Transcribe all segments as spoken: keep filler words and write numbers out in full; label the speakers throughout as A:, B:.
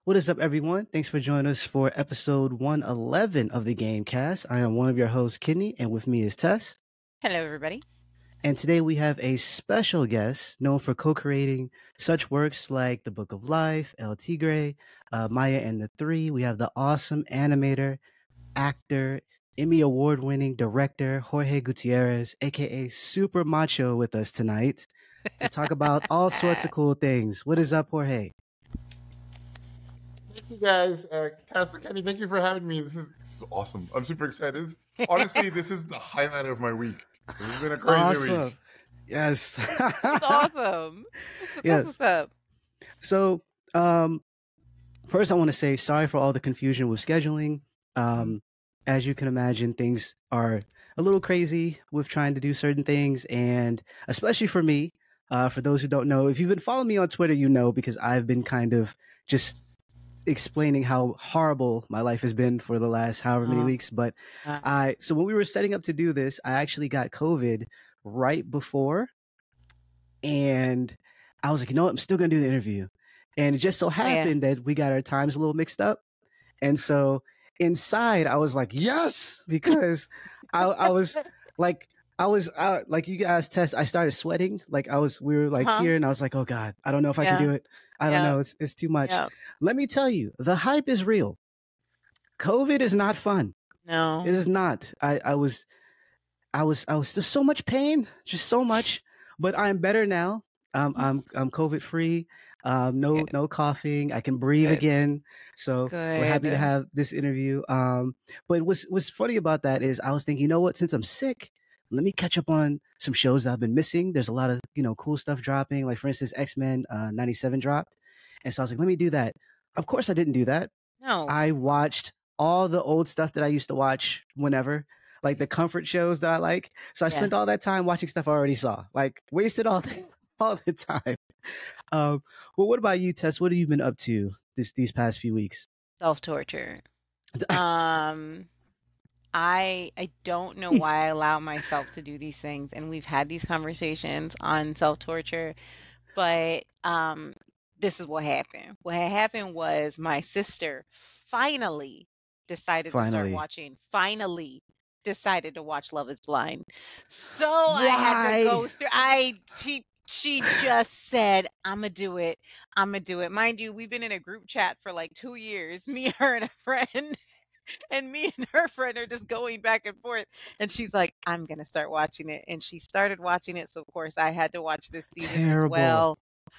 A: What is up, everyone? Thanks for joining us for episode one eleven of the Gamecast. I am one of your hosts, Kidney, and with me is Tess.
B: Hello, everybody.
A: And today we have a special guest known for co-creating such works like The Book of Life, El Tigre, uh, Maya and the Three. We have the awesome animator, actor, Emmy Award-winning director, Jorge Gutierrez, aka Super Macho, with us tonight to talk about all sorts of cool things. What is up, Jorge?
C: Thank you guys, uh, Castle Kenny. Thank you for having me. This is, this is awesome. I'm super excited. Honestly, this is the highlight of my week. This has been a crazy
A: Awesome.
C: week.
A: Yes.
B: It's awesome. That's
A: Yes.
B: what's up.
A: So, um, first, I want to say sorry for all the confusion with scheduling. Um, as you can imagine, things are a little crazy with trying to do certain things, and especially for me. Uh, for those who don't know, if you've been following me on Twitter, you know because I've been kind of just explaining how horrible my life has been for the last however many
B: Uh,
A: weeks. But
B: uh,
A: I, so when we were setting up to do this, I actually got COVID right before, and I was like, you know what, I'm still gonna do the interview. And it just so
B: yeah.
A: happened that we got our times a little mixed up. And so inside, I was like, yes, because I, I was like, I was out, like you guys test. I started sweating. Like I was, we were like
B: Uh-huh.
A: here, and I was like, oh God, I don't know if I can
B: Yeah.
A: do it. I don't
B: Yeah.
A: know. It's it's too much.
B: Yeah.
A: Let me tell you, the hype is real. COVID is not fun. It
B: No.
A: is not. I, I was, I was, I was just so much pain, just so much. But I'm better now. Um, I'm I'm COVID free. Um, no
B: Good.
A: no coughing. I can breathe
B: Good.
A: again. So we're happy to
B: Good.
A: have this interview. Um, but what's what's funny about that is I was thinking, you know what? Since I'm sick, let me catch up on some shows that I've been missing. There's a lot of you know cool stuff dropping. Like for instance, X-Men uh, ninety-seven dropped, and so I was like, let me do that. Of course, I didn't do that.
B: No.
A: I watched all the old stuff that I used to watch whenever, like the comfort shows that I like. So I
B: Yeah.
A: spent all that time watching stuff I already saw, like wasted all the, all the time. Um, well, what about you, Tess? What have you been up to this these past few weeks?
B: Self-torture. Um, I I don't know why I allow myself to do these things, and we've had these conversations on self-torture, but um, this is what happened. What had happened was my sister finally decided to start
A: Finally,
B: watching. Finally decided to watch Love is Blind. So I had to
A: why?
B: go through. I she she just said, "I'm gonna do it. I'm gonna do it." Mind you, we've been in a group chat for like two years, me, her, and a friend. And me and her friend are just going back and forth. And she's like, I'm going to start watching it. And she started watching it. So, of course, I had to watch this season as
A: Terrible.
B: well.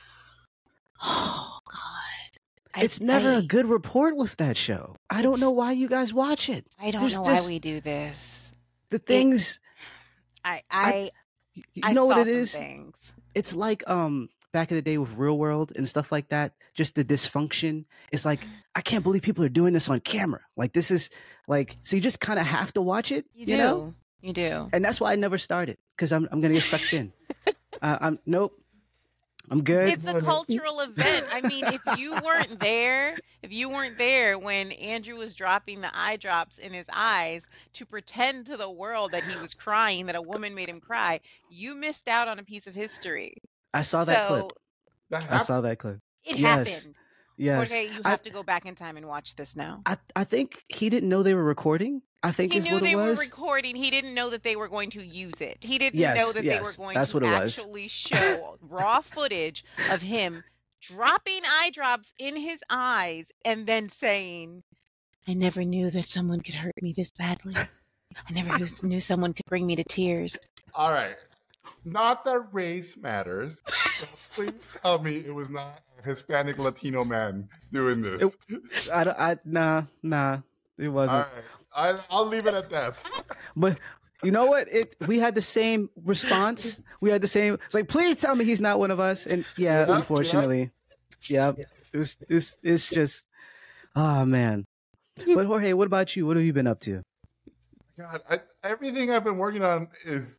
B: Oh, God. I,
A: It's never a
B: I,
A: good report with that show. I don't
B: it's,
A: know why you guys watch it.
B: I don't
A: There's
B: know why
A: just
B: we do this.
A: the
B: It,
A: things.
B: I,
A: I
B: I,
A: you
B: I
A: know what
B: saw
A: it
B: some
A: is?
B: things.
A: It's like um back in the day with Real World and stuff like that. Just the dysfunction. It's like I can't believe people are doing this on camera. Like this is like so you just kind of have to watch it.
B: You,
A: You
B: do.
A: know.
B: You do.
A: And that's why I never started because I'm I'm gonna get sucked in. uh, I'm nope. I'm good.
B: It's a cultural event. I mean, if you weren't there, if you weren't there when Andrew was dropping the eye drops in his eyes to pretend to the world that he was crying, that a woman made him cry, you missed out on a piece of history.
A: I saw that clip.
B: So
C: That
A: I
C: happened.
A: saw that clip.
B: it
A: Yes.
B: happened.
A: Yes.
B: Jorge, you
A: I
B: have to go back in time and watch this now.
A: I I think he didn't know they were recording. I think
B: He
A: is
B: knew
A: what it
B: they were
A: was.
B: recording. He didn't know that they were going to use it. He didn't know
A: Yes.
B: that they were
A: Yes.
B: going
A: That's
B: to
A: what it was.
B: actually show raw footage of him dropping eye drops in his eyes and then saying, I never knew that someone could hurt me this badly. I never knew, knew someone could bring me to tears.
C: All right. Not that race matters. So please tell me it was not a Hispanic Latino man doing this.
A: It, I don't. I nah nah. It
C: All
A: wasn't.
C: right. I, I'll leave it at that.
A: But you know what? It we had the same response. We had the same. It's like, please tell me he's not one of us. And yeah,
C: Yeah, yeah.
A: unfortunately, yeah. It's it's it's just. Oh man. But Jorge, what about you? What have you been up to?
C: God, I, everything I've been working on is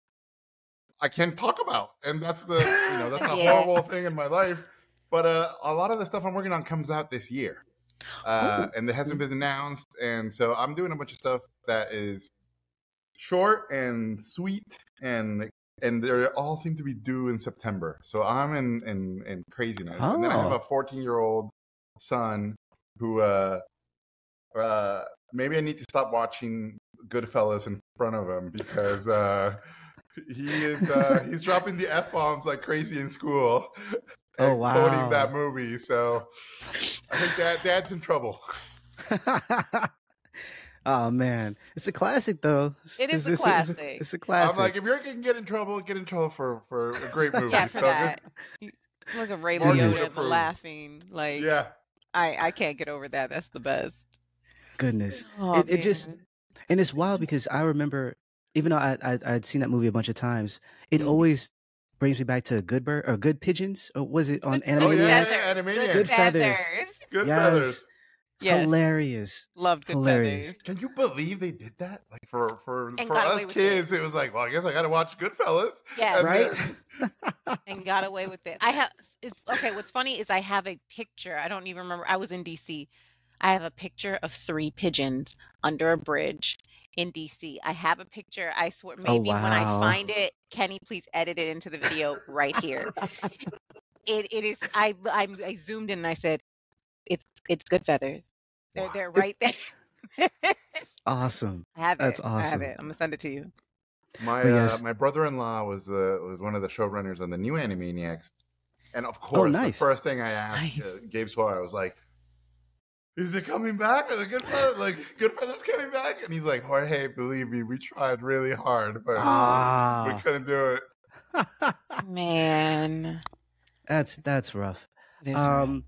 C: I can't talk about, and that's the you know that's a
B: Yeah.
C: horrible thing in my life. But uh, a lot of the stuff I'm working on comes out this year, uh, and it hasn't been announced, and so I'm doing a bunch of stuff that is short and sweet, and and they all seem to be due in September. So I'm in in, in craziness, and then I have
A: Oh.
C: a fourteen year old son who uh uh maybe I need to stop watching Goodfellas in front of him because uh he is uh he's dropping the F bombs like crazy in school
A: Oh
C: and quoting that
A: wow.
C: movie. So I think dad dad's in trouble.
A: Oh man, it's a classic though. It's,
B: It is
A: it's,
B: a
A: it's, it's, a,
B: classic.
A: it's a
C: I'm
A: classic.
C: like, if you're gonna get in trouble, get in trouble for for a great movie.
B: Yeah, for
C: So
B: that.
C: good.
B: You- Look at Ray
C: Marketing
B: Liotta and the
C: approved.
B: laughing. Like
C: Yeah.
B: I I can't get over that. That's the best.
A: Goodness,
B: Oh
A: it it just
B: man.
A: and it's wild because I remember, even though I I I'd seen that movie a bunch of times, it
B: Mm.
A: always brings me back to Good Bird or Good Pigeons, or was it on
B: Good,
C: Oh
B: good
C: yeah, yeah,
A: Animaniacs?
C: yeah,
B: feathers. Good
C: Animaniacs.
A: Good Feathers.
B: feathers.
C: Good
A: Yes,
C: feathers.
B: Yes.
A: hilarious,
B: Loved Good
A: hilarious.
B: Feathers.
C: Can you believe they did that? Like for for
B: And
C: for
B: got
C: us
B: away with it.
C: kids, it was like, well, I guess I got to watch Goodfellas.
B: Yes.
C: And
A: Right?
C: then,
B: And got away with it. I have it's, okay. What's funny is I have a picture. I don't even remember. I was in D C. I have a picture of three pigeons under a bridge in D C. I have a picture. I swear.
A: Oh
B: Maybe when I
A: wow.
B: find it, Kenny, please edit it into the video right here. It it is. I I, I zoomed in and I said, it's it's Good Feathers. They're
C: wow.
B: they're
A: It,
B: right there.
A: it's awesome.
B: I have
A: That's
B: it. I have
A: awesome.
B: it. I'm gonna send it to you.
C: My
A: But
C: uh,
A: yes.
C: my brother-in-law was uh, was one of the showrunners on the new Animaniacs, and of
A: Oh
C: course, the
A: nice.
C: first thing I asked
B: Nice.
C: uh, Gabe Swire, I was like, "Is it coming back? Are the Goodfellas like Goodfellas coming back?" And he's like, "Jorge, believe me, we tried really hard, but we
A: Ah.
C: couldn't do it."
B: Man,
A: That's that's rough.
B: it is rough.
A: Um,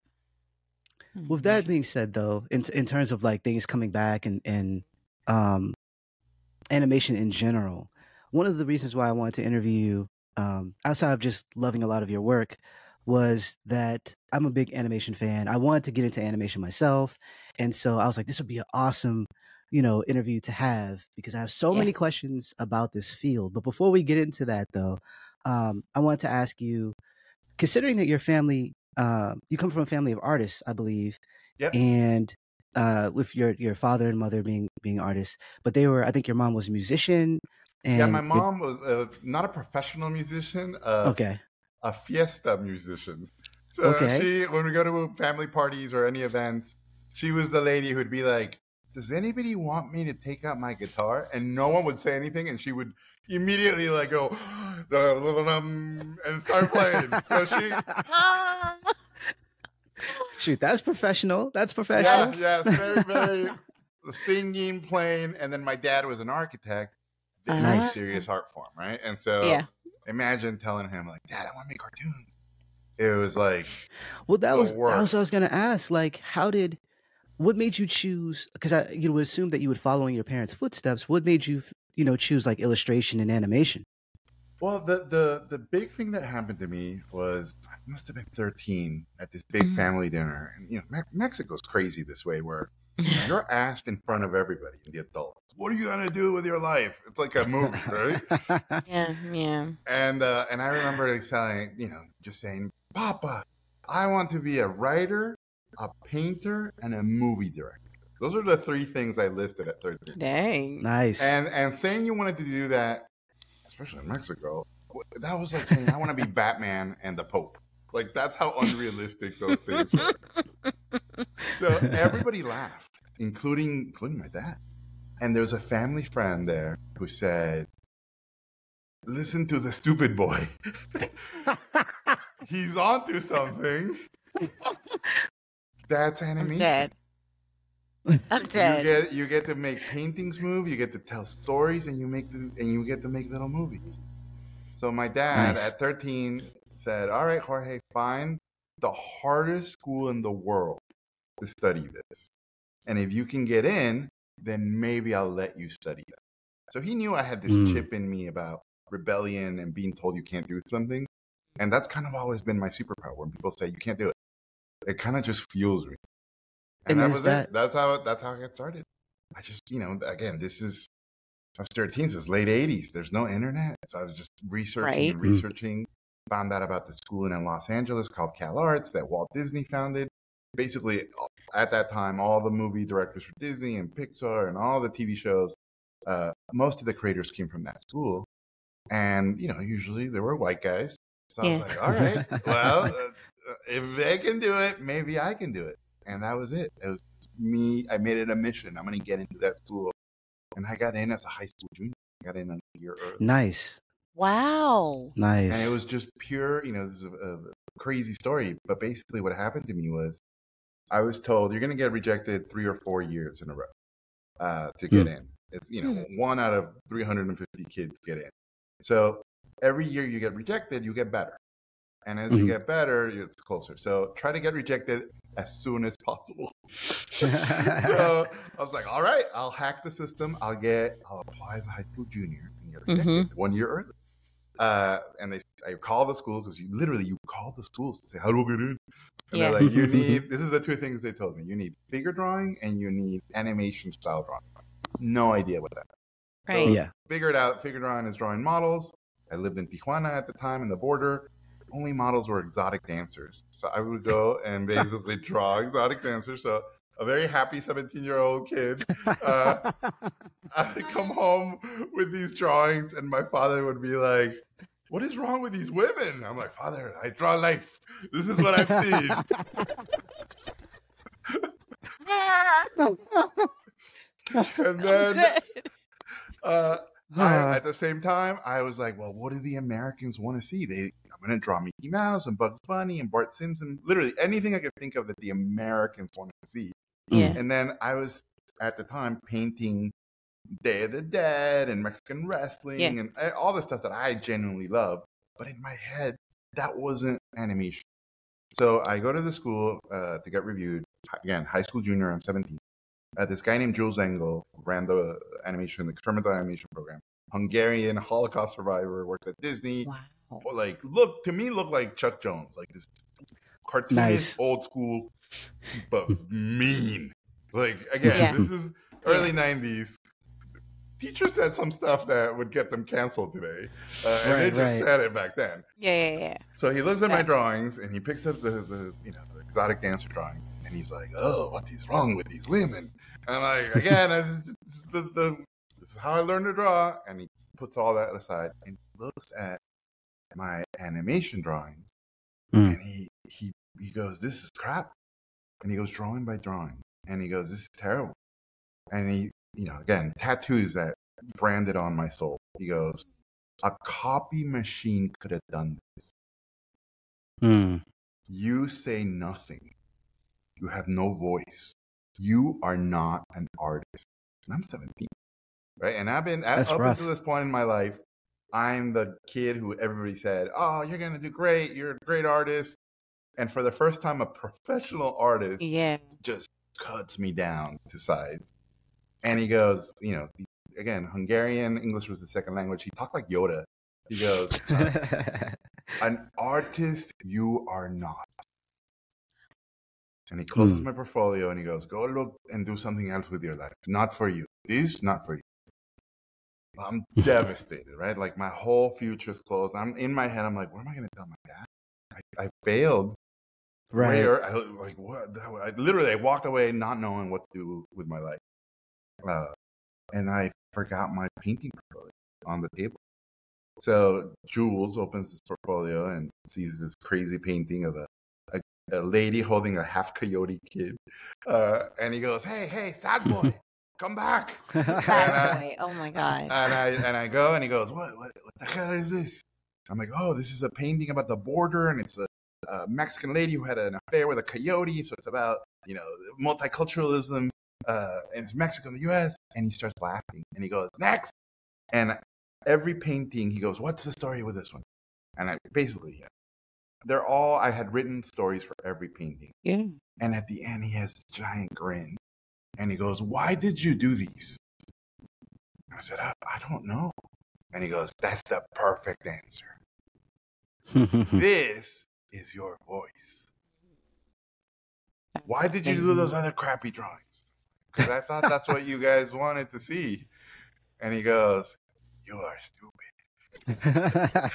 B: Hmm.
A: with that being said, though, in in terms of like things coming back and and um animation in general, one of the reasons why I wanted to interview you, um, outside of just loving a lot of your work, was that I'm a big animation fan. I wanted to get into animation myself, and so I was like, this would be an awesome, you know, interview to have because I have so
B: Yeah.
A: many questions about this field. But before we get into that, though, um, I wanted to ask you, considering that your family, uh, you come from a family of artists, I believe,
C: Yep.
A: and uh, with your your father and mother being being artists, but they were, I think your mom was a musician,
C: Yeah, my
A: and your,
C: mom was uh, not a professional musician, uh,
A: okay,
C: a fiesta musician. So
A: okay,
C: she, when we go to family parties or any events, she was the lady who'd be like, "Does anybody want me to take out my guitar?" And no one would say anything, and she would immediately like go and start playing. So she,
B: Mom.
A: shoot, that's professional. That's
C: yeah,
A: professional.
C: yeah, it's very, very singing, playing, and then my dad was an architect. Very
B: Ah.
A: Nice.
C: serious art form, right? And so
B: Yeah.
C: imagine telling him like, "Dad, I want to make cartoons." It was like
A: Well, that
C: the
A: was that was what I was
C: worst.
A: gonna ask. Like, how did what made you choose? Because I you would assume that you would follow in your parents' footsteps. What made you, you know, choose like illustration and animation?
C: Well, the the the big thing that happened to me was I must have been thirteen at this big
B: Mhm.
C: family dinner, and you know Me- Mexico's crazy this way, where you're asked in front of everybody, the adults, "What are you gonna do with your life?" It's like a movie, right?
B: Yeah. Yeah.
C: And uh, and I remember saying, you know, just saying, "Papa, I want to be a writer, a painter, and a movie director." Those are the three things I listed at thirteen.
B: Dang.
A: Nice.
C: And and saying you wanted to do that, especially in Mexico, w- that was like saying I want to be Batman and the Pope. Like that's how unrealistic those things were. So everybody laughed, including including my dad. And there was a family friend there who said, "Listen to the stupid boy. He's onto something." That's
B: I'm
C: animation.
B: dead. I'm
C: You
B: dead.
C: get you get to make paintings move, you get to tell stories, and you make the, and you get to make little movies. So my dad
A: Nice.
C: at thirteen said, "All right, Jorge, find the hardest school in the world to study this, and if you can get in, then maybe I'll let you study that." So he knew I had this
A: Mm.
C: chip in me about rebellion and being told you can't do something, and that's kind of always been my superpower. When people say you can't do it, it kind of just fuels me. And,
A: And
C: that
A: is
C: was
A: that
C: it. That's how that's how I got started. I just, you know, again, this is I was thirteen, so it's late eighties. There's no internet, so I was just researching
B: Right.
C: and
A: Mm.
C: researching. Found out about the school in Los Angeles called Cal Arts that Walt Disney founded. Basically, at that time, all the movie directors for Disney and Pixar and all the T V shows, uh, most of the creators came from that school. And you know, usually there were white guys. So I was
B: Yeah.
C: like, all right, well, uh, uh, if they can do it, maybe I can do it. And that was it. It was me. I made it a mission. I'm going to get into that school. And I got in as a high school junior. I got in a year early.
A: Nice.
B: Wow.
A: Nice.
C: And it was just pure, you know, this is a, a crazy story. But basically what happened to me was I was told you're going to get rejected three or four years in a row uh, to get
A: Hmm.
C: in. It's, you know, one out of three hundred fifty kids get in. So every year you get rejected, you get better. And as you
A: Mhm.
C: get better, it's closer. So try to get rejected as soon as possible. So I was like, all right, I'll hack the system. I'll get, I'll apply as a high school junior and get rejected one year early. Uh, and they, I call the school because you literally you call the schools to say, how do I get in? And
B: Yeah.
C: they're like, you need, this is the two things they told me. You need figure drawing and you need animation style drawing. No idea what that is.
B: Right.
C: So
A: Yeah.
C: figured out, figure drawing is drawing models. I lived in Tijuana at the time in the border. Only models were exotic dancers. So I would go and basically draw exotic dancers. So a very happy seventeen-year-old kid. Uh, I'd come home with these drawings, and my father would be like, what is wrong with these women? I'm like, Father, I draw life. This is what I've seen. And then uh, I, at the same time, I was like, well, what do the Americans want to see? They, I'm going to draw Mickey Mouse and Bugs Bunny and Bart Simpson, literally anything I could think of that the Americans wanted to see.
B: Yeah.
C: And then I was, at the time, painting Day of the Dead and Mexican wrestling
B: Yeah.
C: and uh, all the stuff that I genuinely love. But in my head, that wasn't animation. So I go to the school uh, to get reviewed. Again, high school junior, I'm seventeen. Uh, this guy named Jules Engel ran the animation, the experimental animation program. Hungarian Holocaust survivor, worked at Disney.
B: Wow.
C: Well, like, look, to me, looked like Chuck Jones, like this cartoonish,
A: Nice.
C: old school, but mean. Like, again,
B: Yeah.
C: this is early nineties. Teachers said some stuff that would get them canceled today. Uh, and they
A: Right,
C: just
A: right.
C: said it back then.
B: Yeah, yeah, yeah.
C: So he looks at
B: Yeah.
C: my drawings and he picks up the, the you know the exotic dancer drawing and he's like, oh, what is wrong with these women? And I'm like, again, this is, this is the, the this is how I learned to draw. And he puts all that aside and looks at my animation drawings
A: Mm.
C: and he he he goes, this is crap. And he goes drawing by drawing and he goes, this is terrible. And he, you know, again, tattoos that branded on my soul. He goes, a copy machine could have done this.
A: Mm.
C: You say nothing. You have no voice. You are not an artist. And I'm seventeen, right? And I've been
A: That's
C: up
A: rough.
C: until this point in my life, I'm the kid who everybody said, "Oh, you're gonna do great. You're a great artist." And for the first time, a professional artist
B: Yeah.
C: just cuts me down to size. And he goes, you know, again, Hungarian English was the second language. He talked like Yoda. He goes, uh, an artist you are not. And he closes
A: Hmm.
C: my portfolio and he goes, go look and do something else with your life. Not for you. This, not for you. I'm devastated, right? Like my whole future's closed. I'm in my head. I'm like, what am I going to tell my dad? I, I failed.
A: Right.
C: Where? I, like what? I, literally, I walked away not knowing what to do with my life. Uh, and I forgot my painting portfolio on the table. So Jules opens his portfolio and sees this crazy painting of a, a, a lady holding a half coyote kid. Uh, and he goes, hey, hey, sad boy, come back. And
B: Sad
C: I,
B: boy. Oh my god.
C: and I and I go and he goes, what, what, what the hell is this? I'm like, oh, this is a painting about the border and it's a, a Mexican lady who had an affair with a coyote. So it's about, you know, multiculturalism. Uh, and it's Mexico and the U S And he starts laughing and he goes, next. And every painting, he goes, what's the story with this one? And I basically, yeah, they're all, I had written stories for every painting.
B: Yeah.
C: And at the end, he has this giant grin. And he goes, why did you do these? I said, I, I don't know. And he goes, that's the perfect answer. This is your voice. Why did you do those other crappy drawings? Because I thought that's what you guys wanted to see. And he goes, you are stupid.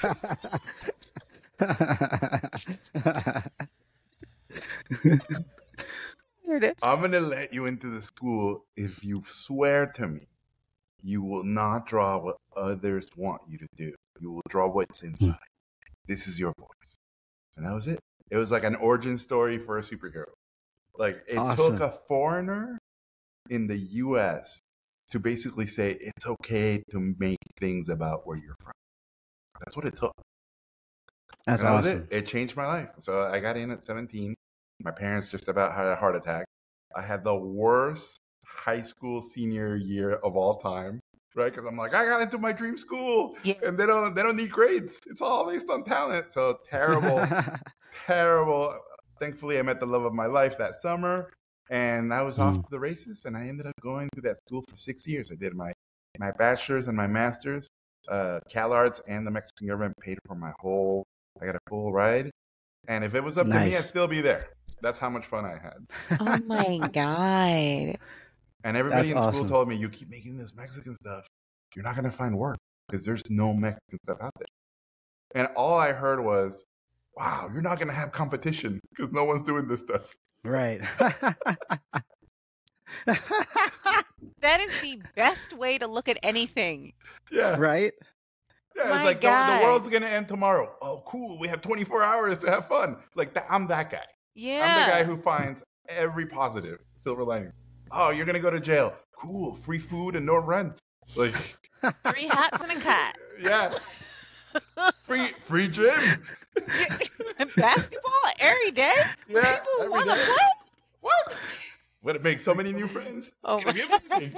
B: Here it is.
C: I'm going to let you into the school if you swear to me you will not draw what others want you to do. You will draw what's inside. This is your voice. And that was it. It was like an origin story for a superhero. Like it
A: Awesome.
C: took a foreigner in the U S to basically say it's okay to make things about where you're from. That's what it took.
A: That's
C: and that
A: awesome.
C: was it. It changed my life. So I got in at seventeen. My parents just about had a heart attack. I had the worst high school senior year of all time, right? Because I'm like, I got into my dream school,
B: Yeah.
C: and they don't they don't need grades. It's all based on talent. So terrible, terrible. Thankfully, I met the love of my life that summer, and I was off
A: Mm.
C: to the races. And I ended up going to that school for six years. I did my my bachelor's and my master's. Uh, CalArts and the Mexican government paid for my whole. I got a full ride, and if it was up to me, I'd
A: Nice.
C: still be there. That's how much fun I had.
B: Oh my God.
C: And everybody
A: That's
C: in school
A: awesome.
C: told me, you keep making this Mexican stuff, you're not going to find work because there's no Mexican stuff out there. And all I heard was, wow, you're not going to have competition because no one's doing this stuff.
A: Right.
B: That is the best way to look at anything.
C: Yeah.
A: Right?
C: Yeah,
B: My
C: it's like the,
B: God.
C: the world's going to end tomorrow. Oh, cool. We have twenty-four hours to have fun. Like, that, I'm that guy.
B: Yeah.
C: I'm the guy who finds every positive silver lining. Oh, you're going to go to jail. Cool. Free food and no rent. Like,
B: Three hats and a cat.
C: yeah. Free free gym.
B: Basketball every day?
C: Yeah.
B: People
C: every
B: want to
C: day.
B: what?
C: What? Would it make so many new friends? It's
B: Oh
C: gonna
B: my
C: be amazing.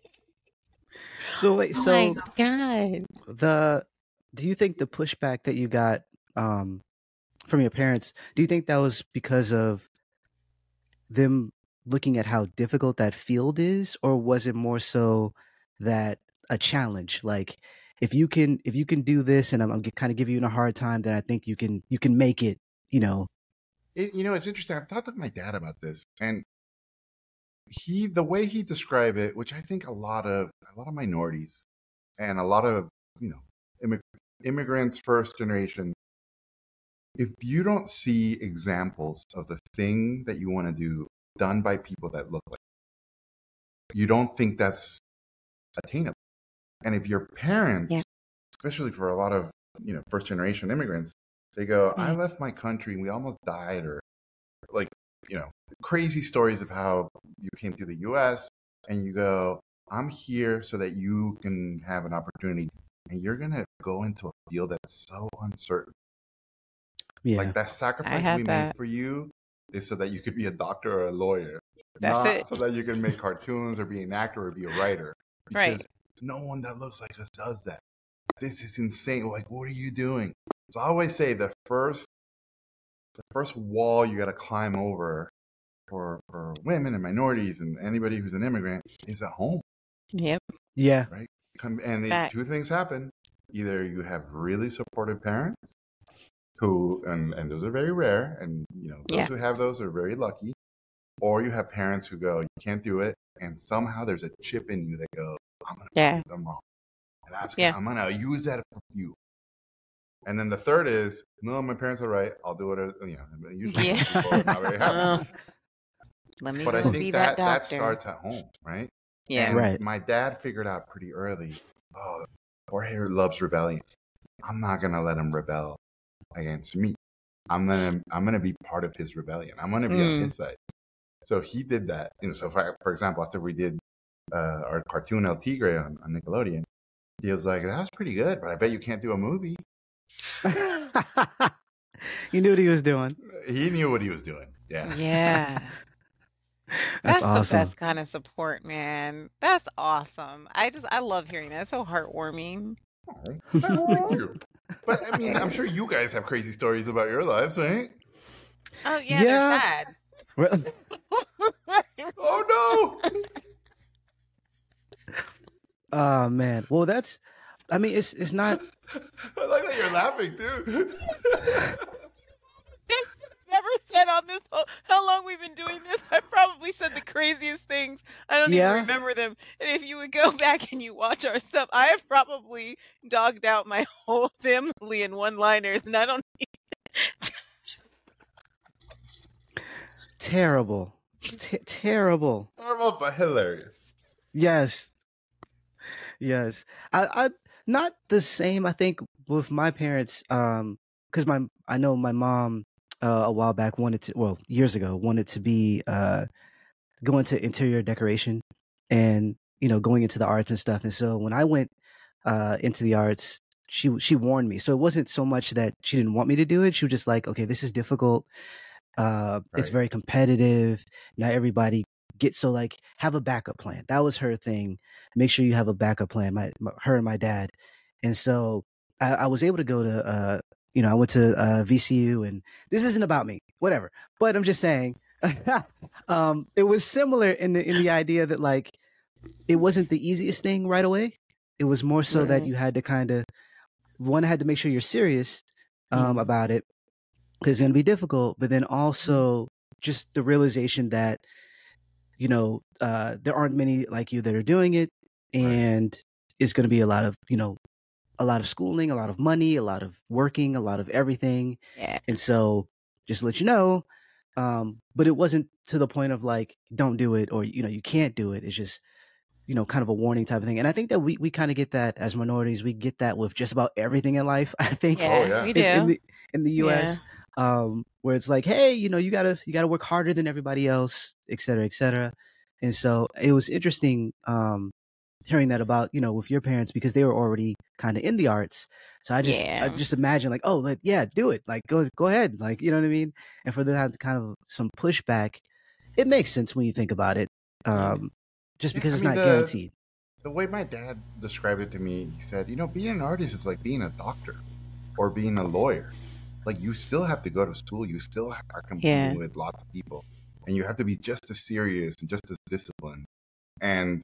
A: So wait,
B: Oh
A: so
B: my God.
A: the do you think the pushback that you got um from your parents, do you think that was because of them looking at how difficult that field is, or was it more so that a challenge, like if you can if you can do this and I'm, I'm kind of giving you a hard time, then I think you can you can make it, you know?
C: It, you know, it's interesting. I've talked to my dad about this, and he, the way he described it, which I think a lot of a lot of minorities and a lot of you know immig- immigrants, first generation, if you don't see examples of the thing that you want to do done by people that look like you, you don't think that's attainable. And if your parents,
B: Yeah.
C: especially for a lot of you know first generation immigrants, they go, I
B: Mm.
C: left my country and we almost died, or like you know crazy stories of how you came to the U S and you go, I'm here so that you can have an opportunity, and you're gonna go into a field that's so uncertain.
A: Yeah.
C: Like that sacrifice
B: had
C: we made
B: that.
C: for you is so that you could be a doctor or a lawyer,
B: That's
C: not
B: it.
C: so that you can make cartoons or be an actor or be a writer.
B: Right.
C: Because no one that looks like us does that. This is insane. Like, what are you doing? So I always say the first, the first wall you got to climb over for for women and minorities and anybody who's an immigrant is at home,
B: Yep.
A: Yeah.
C: right? Come, and the
B: Fact.
C: two things happen: either you have really supportive parents who, and and those are very rare, and you know those
B: Yeah.
C: who have those are very lucky, or you have parents who go, you can't do it, and somehow there's a chip in you that goes, I'm gonna
B: Yeah.
C: prove them wrong. And that's
B: Yeah.
C: I'm gonna use that for you. And then the third is, no, my parents are right. I'll do it. as- You know, usually
B: Yeah.
C: people are not very happy.
B: Oh, let me
C: But I
B: go
C: think
B: be
C: that
B: that
C: that
B: doctor.
C: starts at home, right?
B: Yeah.
C: And
A: Right.
C: my dad figured out pretty early, oh, Jorge loves rebellion. I'm not gonna let him rebel against me. I'm gonna I'm gonna be part of his rebellion. I'm gonna be on
B: Mm.
C: his side. So he did that. You know, so for, for example, after we did uh, our cartoon El Tigre on, on Nickelodeon, he was like, that was pretty good, but I bet you can't do a movie.
A: You knew what he was doing.
C: He knew what he was doing. Yeah.
B: Yeah.
A: That's
B: That's
A: awesome.
B: the best kind of support, man. That's awesome. I just I love hearing that. It's so heartwarming.
C: Oh, thank you. But I mean, I'm sure you guys have crazy stories about your lives, right?
B: Oh yeah,
A: Yeah.
B: they're
A: Well,
B: sad.
C: Oh no!
A: oh man. Well, that's. I mean, it's it's not.
C: I like that you're laughing too.
B: Never said on this whole how long we've been doing this. I probably said the craziest things. I don't
A: Yeah.
B: even remember them. And if you would go back and you watch our stuff, I have probably dogged out my whole family in one-liners, and I don't.
A: Terrible. T- terrible.
C: Normal but hilarious.
A: Yes. Yes. I, I not the same, I think, with my parents, um, because my I know my mom, uh, a while back wanted to, well, years ago, wanted to be uh, going to interior decoration and you know going into the arts and stuff. And so when I went uh, into the arts, she she warned me. So it wasn't so much that she didn't want me to do it. She was just like, okay, this is difficult. Uh, it's
C: Right.
A: very competitive. Not everybody gets, so like have a backup plan. That was her thing. Make sure you have a backup plan. My, my her and my dad. And so I, I was able to go to uh, you know I went to uh, V C U, and this isn't about me, whatever. But I'm just saying, um, it was similar in the in the idea that like it wasn't the easiest thing right away. It was more so that
B: Right.
A: you had to kind of one had to make sure you're serious um,
B: Mhm.
A: about it because it's going to be difficult, but then also just the realization that you know uh, there aren't many like you that are doing it,
C: Right.
A: and it's going to be a lot of you know a lot of schooling, a lot of money, a lot of working, a lot of everything,
B: Yeah.
A: and so just to let you know. Um, but it wasn't to the point of like don't do it or you know you can't do it. It's just you know kind of a warning type of thing, and I think that we we kind of get that as minorities. We get that with just about everything in life. I think
C: Oh
B: Yeah,
C: yeah.
B: we
A: in, in
B: do.
A: the in the
B: Yeah.
A: U S, um, where it's like, hey, you know, you gotta you gotta work harder than everybody else, et cetera, et cetera. And so it was interesting um, hearing that about you know with your parents because they were already kind of in the arts. So I just I
B: Yeah.
A: just imagine like, oh, like, yeah, do it, like go go ahead, like you know what I mean. And for them to have kind of some pushback, it makes sense when you think about it,
B: Yeah.
A: um, just
C: Yeah,
A: because
C: I
A: it's
C: mean
A: not
C: the
A: guaranteed.
C: the way my dad described it to me, he said, you know, being an artist is like being a doctor or being a lawyer. Like you still have to go to school, you still ha- are competing
B: Yeah.
C: with lots of people, and you have to be just as serious and just as disciplined. And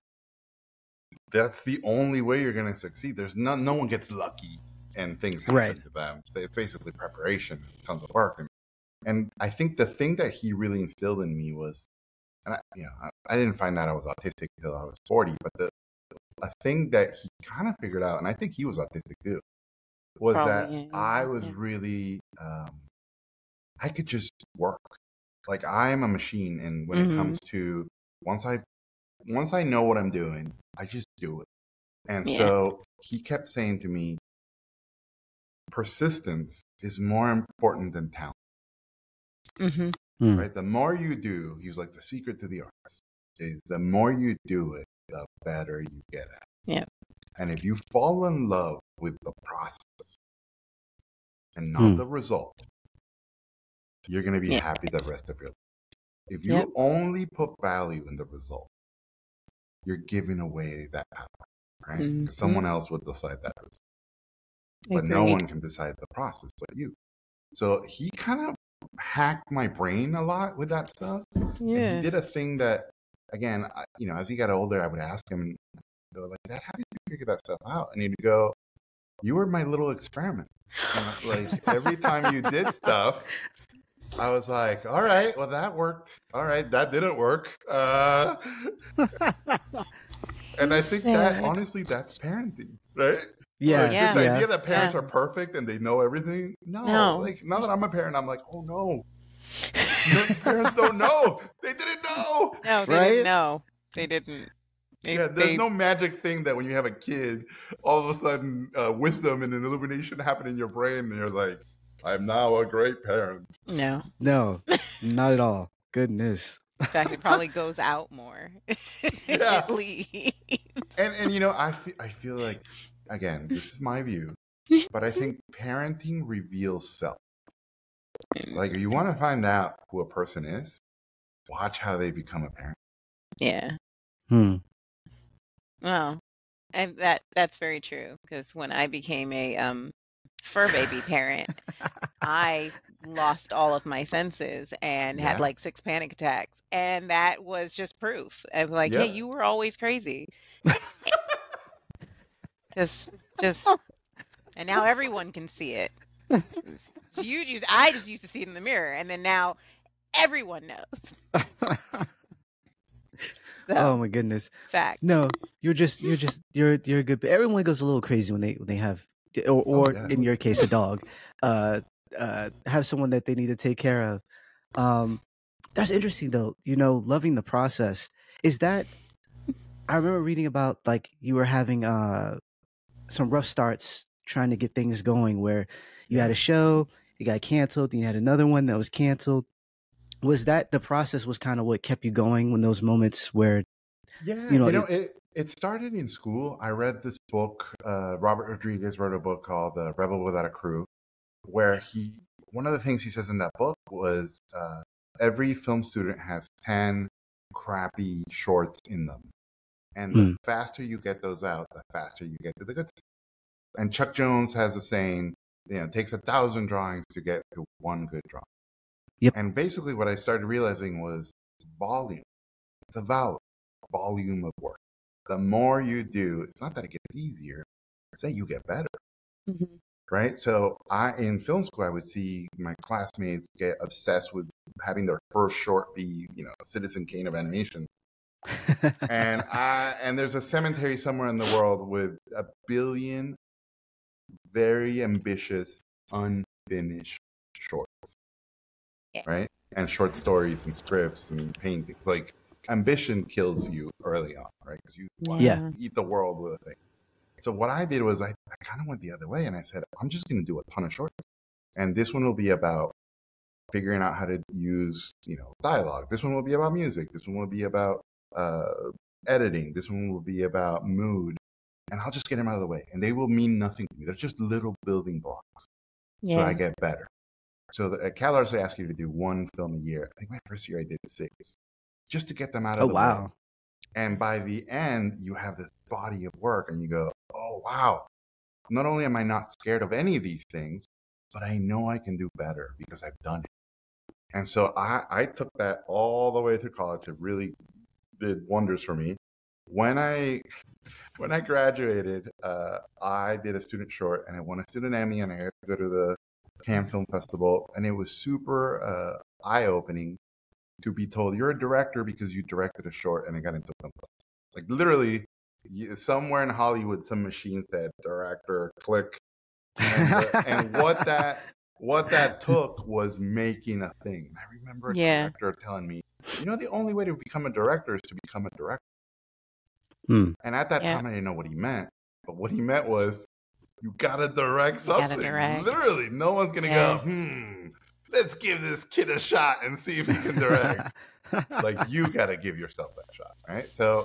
C: that's the only way you're going to succeed. There's no no one gets lucky and things happen
A: Right.
C: to them. It's basically preparation, tons of work, and and I think the thing that he really instilled in me was, and I, you know, I, I didn't find out I was autistic until I was forty, but the a thing that he kind of figured out, and I think he was autistic too, was
B: Probably.
C: that
B: Yeah.
C: I was
B: Yeah.
C: really, um, I could just work. Like I'm a machine, and when it
B: Mhm.
C: comes to once I once I know what I'm doing, I just do it. And
B: Yeah.
C: so he kept saying to me, persistence is more important than talent,
B: Mhm.
A: Mm.
C: right? The more you do, he's like, the secret to the arts is the more you do it, the better you get at it.
B: Yeah.
C: And if you fall in love with the process and not
A: Mm.
C: the result, you're going to be
B: Yeah.
C: happy the rest of your life. If you
B: Yep.
C: only put value in the result, you're giving away that power, right? Because
B: Mhm.
C: someone else would decide that result, but no
B: Agreed.
C: one can decide the process but you. So he kind of hacked my brain a lot with that stuff. And he
B: Yeah.
C: did a thing that, again, I, you know, as he got older, I would ask him and go like, Dad, how did you figure that stuff out? And he'd go, you were my little experiment. And like every time you did stuff, I was like, all right, well, that worked. All right, that didn't work. Uh, and I
B: He
C: think that,
B: said.
C: honestly, that's parenting, right?
A: yeah,
C: Like this
B: Yeah.
A: yeah.
C: idea that parents
B: Yeah.
C: are perfect and they know everything. No,
B: No.
C: like now that I'm a parent, I'm like, oh no, no, parents don't know. They didn't know.
B: No, they
A: Right?
B: didn't know. They didn't. They.
C: Yeah, there's
B: They.
C: no magic thing that when you have a kid, all of a sudden uh, wisdom and an illumination happen in your brain, and you're like, I'm now a great parent.
B: No.
A: No, not at all. Goodness.
B: In fact, it probably goes out more.
C: Yeah,
B: It leaves.
C: and and you know, I feel I feel like, again, this is my view, but I think parenting reveals self. Like, if you want to find out who a person is, watch how they become a parent.
B: Yeah.
A: Hmm.
B: Well, and that that's very true because when I became a um fur baby parent, I lost all of my senses and had
C: Yeah,
B: like six panic attacks, and that was just proof of like, hey,
C: yep.
B: you were always crazy. Just, just, and now everyone can see it. You used, I just used to see it in the mirror, and then now everyone knows. So,
A: Oh my goodness.
B: fact.
A: No, you're just you're just you're you're good. Everyone goes a little crazy when they when they have or,
C: Oh
A: or
C: yeah.
A: in your case a dog. Uh uh have someone that they need to take care of. Um that's interesting though. You know, loving the process. Is that I remember reading about like you were having uh some rough starts trying to get things going where you had
C: Yeah.
A: a show it got canceled. Then you had another one that was canceled. Was that the process? Was kind of what kept you going when those moments where
C: Yeah,
A: you know?
C: you know,
A: It,
C: it it started in school. I read this book. Uh, Robert Rodriguez wrote a book called "The Rebel Without a Crew," where he one of the things he says in that book was uh, every film student has ten crappy shorts in them, and the
A: mm,
C: faster you get those out, the faster you get to the good stuff. And Chuck Jones has a saying, you know, it takes a thousand drawings to get to one good drawing.
A: Yep.
C: And basically, what I started realizing was volume. It's about volume of work. The more you do, it's not that it gets easier, it's that you get better,
B: Mhm.
C: right? So I, in film school, I would see my classmates get obsessed with having their first short be, you know, Citizen Kane of animation. And I, and there's a cemetery somewhere in the world with a billion very ambitious, unfinished shorts,
B: Yeah.
C: right? And short stories and scripts and paintings. Like ambition kills you early on, right? Because you want
A: Yeah.
C: to eat the world with a thing. So what I did was I, I kind of went the other way and I said, I'm just going to do a ton of shorts. And this one will be about figuring out how to use, you know, dialogue. This one will be about music. This one will be about uh, editing. This one will be about mood. And I'll just get them out of the way. And they will mean nothing to me. They're just little building blocks. So I
B: Yeah.
C: get better. So the, at CalArts, they ask you to do one film a year. I think my first year I did six, just to get them out of
A: Oh
C: the way.
A: wow.
C: And by the end, you have this body of work and you go, oh, wow. Not only am I not scared of any of these things, but I know I can do better because I've done it. And so I, I took that all the way through college. It really did wonders for me. When I when I graduated, uh, I did a student short and I won a student Emmy and I got to go to the Cannes Film Festival. And it was super uh, eye-opening to be told you're a director because you directed a short and it got into film. Like literally, somewhere in Hollywood, some machine said director, click, and the, and what that what that took was making a thing. I remember a
B: Yeah.
C: director telling me, you know, the only way to become a director is to become a director.
A: Mm.
C: And at that
B: Yeah.
C: time, I didn't know what he meant. But what he meant was, you gotta direct
B: You gotta
C: something.
B: direct.
C: Literally, no one's gonna
B: Yeah.
C: go, hmm, let's give this kid a shot and see if he can direct. Like you gotta give yourself that shot, right? So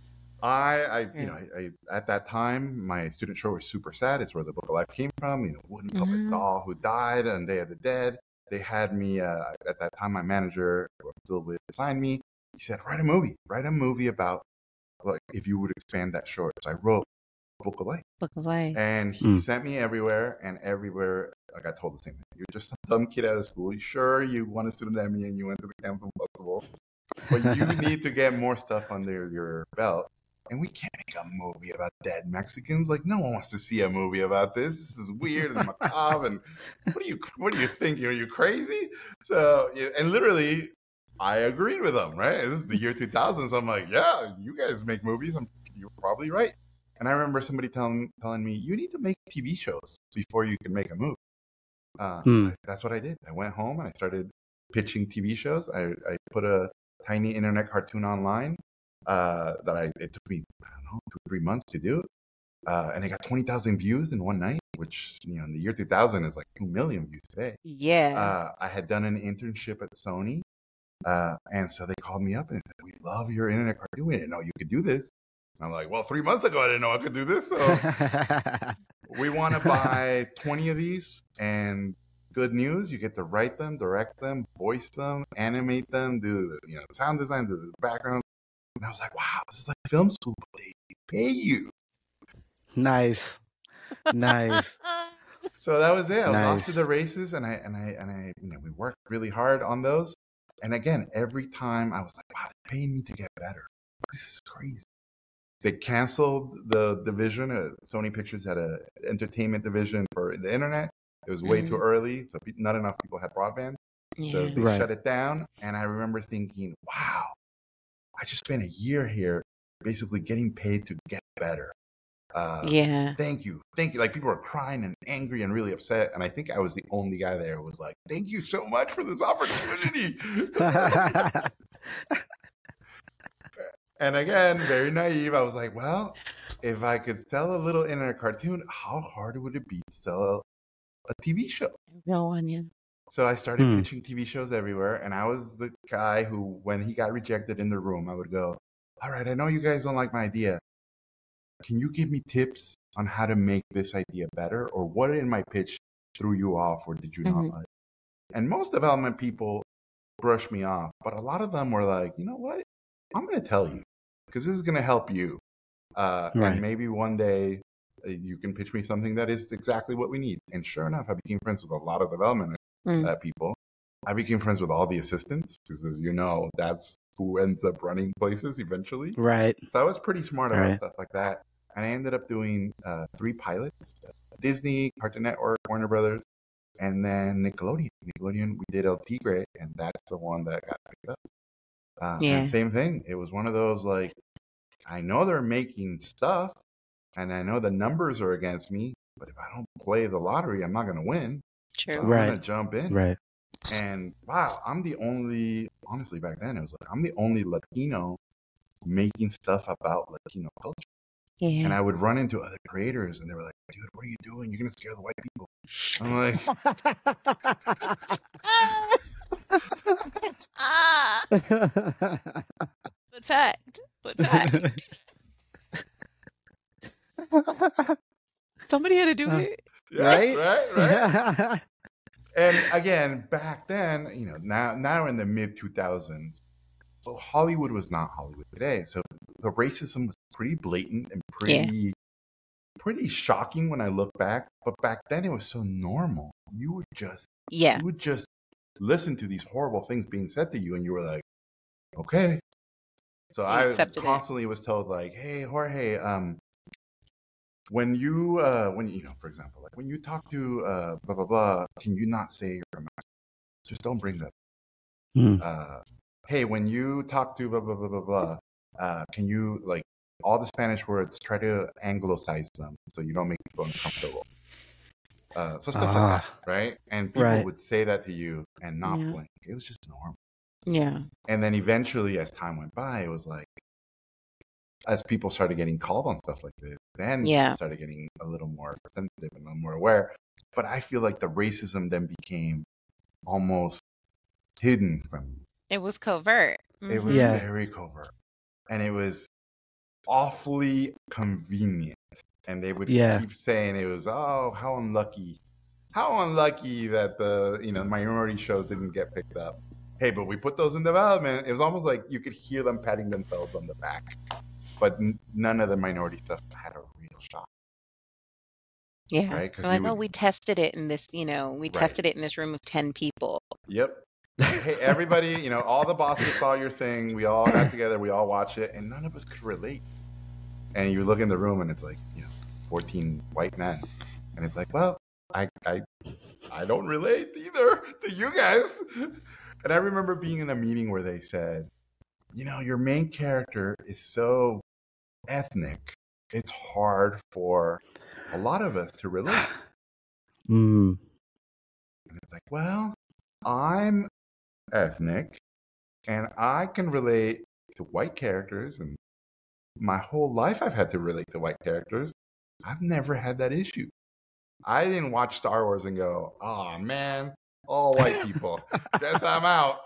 C: I, I, you know, I, I, at that time, my student short was super sad. It's where the Book of Life came from. You know, wooden puppet
B: Mhm.
C: doll who died on Day of the Dead. They had me uh, at that time. My manager, who I'm still with, assigned me. He said, write a movie. Write a movie about like if you would expand that short. So I wrote Book of Life.
B: Book of Life.
C: And he
A: Mm.
C: sent me everywhere, and everywhere I got told the same thing. You're just some dumb kid out of school. Sure, you won a student Emmy and you went to the Cannes Film Festival, but you need to get more stuff under your belt. And we can't make a movie about dead Mexicans. Like no one wants to see a movie about this. This is weird and macabre. And what are you? What are you thinking? Are you crazy? So, and literally, I agreed with him. Right? This is the year two thousand. So I'm like, yeah, you guys make movies. I'm, you're probably right. And I remember somebody telling telling me, you need to make T V shows before you can make a movie. Uh,
A: Mm.
C: that's what I did. I went home and I started pitching T V shows. I, I put a tiny internet cartoon online uh, that I it took me, I don't know, two or three months to do. Uh, and I got twenty thousand views in one night, which, you know, in the year two thousand is like two million views today.
B: Yeah.
C: Uh, I had done an internship at Sony. Uh, and so they called me up and said, we love your internet cartoon. We didn't know you could do this. I'm like, well, three months ago, I didn't know I could do this. So we want to buy twenty of these. And good news, you get to write them, direct them, voice them, animate them, do the you know sound design, do the background. And I was like, wow, this is like film school, but they pay you.
A: Nice, nice,
C: So that was it. I was off to
A: nice.
C: the races, and I and I and I, you know, we worked really hard on those. And again, every time I was like, wow, they're paying me to get better. This is crazy. They canceled the division. Uh, Sony Pictures had a entertainment division for the internet. It was way too
B: Mhm.
C: early, so pe- not enough people had broadband. So
B: Yeah.
C: they
A: Right.
C: shut it down. And I remember thinking, wow, I just spent a year here basically getting paid to get better. Uh,
B: Yeah.
C: Thank you. Thank you. Like people were crying and angry and really upset. And I think I was the only guy there who was like, thank you so much for this opportunity. And again, very naive. I was like, well, if I could sell a little internet cartoon, how hard would it be to sell a T V show.
B: Real one, yeah.
C: So I started
A: Hmm.
C: pitching T V shows everywhere, and I was the guy who, when he got rejected in the room, I would go, all right, I know you guys don't like my idea. Can you give me tips on how to make this idea better? Or what in my pitch threw you off or did you not
B: Mhm.
C: like? And most development people brush me off, but a lot of them were like, you know what? I'm going to tell you because this is going to help you. Uh, and
A: Right.
C: maybe one day uh, you can pitch me something that is exactly what we need. And sure enough, I became friends with a lot of development
B: Mm.
C: uh, people. I became friends with all the assistants because, as you know, that's who ends up running places eventually.
A: Right.
C: So I was pretty smart about
A: Right.
C: stuff like that. And I ended up doing uh, three pilots, Disney, Cartoon Network, Warner Brothers, and then Nickelodeon. Nickelodeon, we did El Tigre, and that's the one that got picked up. Uh,
B: Yeah.
C: And same thing. It was one of those, like, I know they're making stuff, and I know the numbers are against me, but if I don't play the lottery, I'm not going to win. So
B: True.
C: I'm
A: Right.
C: going to jump in.
A: Right.
C: And wow, I'm the only, honestly, back then, it was like, I'm the only Latino making stuff about Latino culture. And
B: Yeah.
C: I would run into other creators, and they were like, dude, what are you doing? You're going to scare the white people. I'm like,
B: Ah, but fact, but fact. Somebody had to do
A: Uh,
B: it.
C: yeah,
A: Right?
C: right, right. And again, back then, you know, now now in the mid two thousands, so Hollywood was not Hollywood today. So the racism was pretty blatant and pretty pretty shocking when I look back. But back then it was so normal. You would just
B: Yeah.
C: you would just listen to these horrible things being said to you, and you were like, okay. So
B: You
C: I
B: accepted it.
C: constantly was told like, hey, Jorge, um, when you uh when you know, for example, like when you talk to uh blah blah blah, can you not say you're a master? Just don't bring that.
A: Hmm.
C: Uh, hey, when you talk to blah blah blah blah blah, uh, can you like all the Spanish words try to anglicize them so you don't make people uncomfortable? Uh, so stuff like that,
A: Ah.
C: right? And people
A: Right.
C: would say that to you and not
B: Yeah.
C: blink. It was just normal.
B: Yeah.
C: And then eventually, as time went by, it was like, as people started getting called on stuff like this, then
B: Yeah.
C: people started getting a little more sensitive and a little more aware. But I feel like the racism then became almost hidden from you.
B: It was covert.
C: It was
B: Mhm.
A: Yeah.
C: very covert. And it was awfully convenient. And they would
A: Yeah.
C: keep saying it was, oh, how unlucky. How unlucky that the, you know, minority shows didn't get picked up. Hey, but we put those in development. It was almost like you could hear them patting themselves on the back. But n- none of the minority stuff had a real shot,
B: Yeah.
C: right? Because
B: They're
C: you
B: like, oh,
C: would,
B: we tested it in this, you know, we
C: right.
B: tested it in this room of ten people.
C: Yep. Hey, everybody, you know, all the bosses saw your thing. We all got together. We all watched it, and none of us could relate. And you look in the room, and it's like, you know, fourteen white men, and it's like, well, I, I, I don't relate either to you guys. And I remember being in a meeting where they said, you know, your main character is so ethnic. It's hard for a lot of us to relate.
A: Mm.
C: And it's like, well, I'm ethnic, and I can relate to white characters, and my whole life I've had to relate to white characters. I've never had that issue. I didn't watch Star Wars and go, oh man, all white people. Guess I'm out.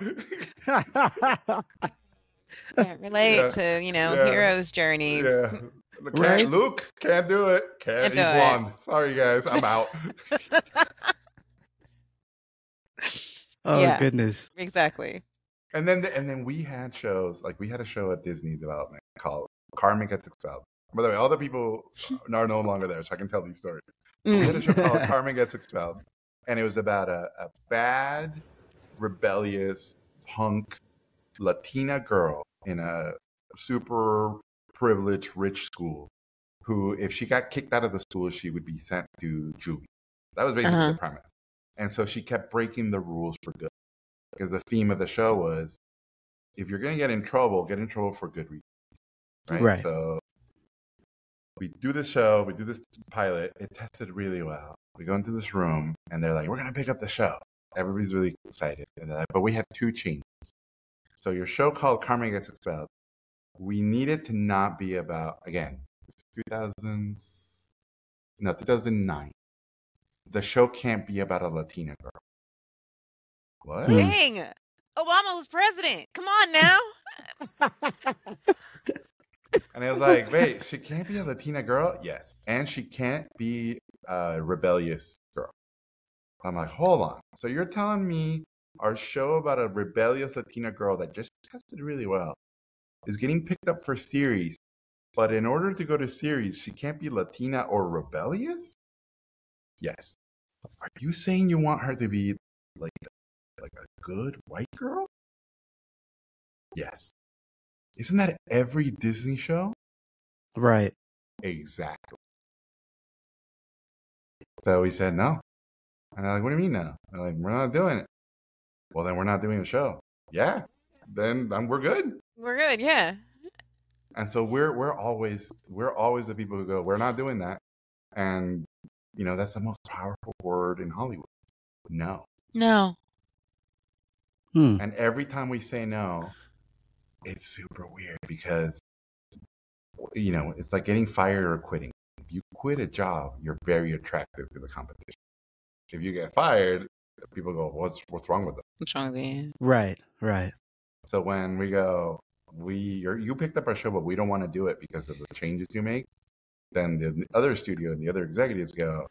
B: Can't relate
C: Yeah,
B: to, you know,
C: yeah,
B: heroes' journeys.
C: yeah. Can't,
A: Right?
C: Luke, can't do it. Can't,
B: Can't
C: he's
B: do it.
C: blonde. Sorry guys, I'm out.
A: Oh
B: Yeah.
A: goodness.
B: Exactly.
C: And then and then we had shows, like we had a show at Disney Development called Carmen Gets Expelled. By the way, all the people are no longer there, so I can tell these stories. We had a show called
B: Mm.
C: Carmen Gets Expelled, and it was about a, a bad, rebellious, punk Latina girl in a super privileged, rich school who, if she got kicked out of the school, she would be sent to juvie. That was basically
B: Uh-huh.
C: the premise. And so she kept breaking the rules for good. Because the theme of the show was, if you're going to get in trouble, get in trouble for good reasons. Right?
A: Right.
C: So we do this show, we do this pilot, it tested really well. We go into this room, and they're like, we're going to pick up the show. Everybody's really excited. And they're like, but we have two changes. So your show called Carmen Gets Expelled, we need it to not be about, again, two thousands, no, two thousand nine. the show can't be about a Latina girl. What?
A: Hmm.
B: Dang. Obama was president. Come on now.
C: And I was like, wait, she can't be a Latina girl? Yes. And she can't be a rebellious girl. I'm like, hold on. So you're telling me our show about a rebellious Latina girl that just tested really well is getting picked up for series, but in order to go to series, she can't be Latina or rebellious? Yes. Are you saying you want her to be like, like a good white girl? Yes. Isn't that every Disney show?
A: Right.
C: Exactly. So we said no. And they're like, what do you mean no? They're like, we're not doing it. Well, then we're not doing the show. Yeah. Then, then we're good.
B: We're good, yeah.
C: And so we're we're always we're always the people who go, we're not doing that. And you know, that's the most powerful word in Hollywood. No.
B: No.
A: Hmm.
C: And every time we say no, it's super weird because you know, it's like getting fired or quitting. If you quit a job, you're very attractive to the competition. If you get fired, people go, what's what's wrong with them?
B: What's wrong with you?
A: Right. Right.
C: So when we go, we you're, you picked up our show, but we don't want to do it because of the changes you make, then the other studio and the other executives go,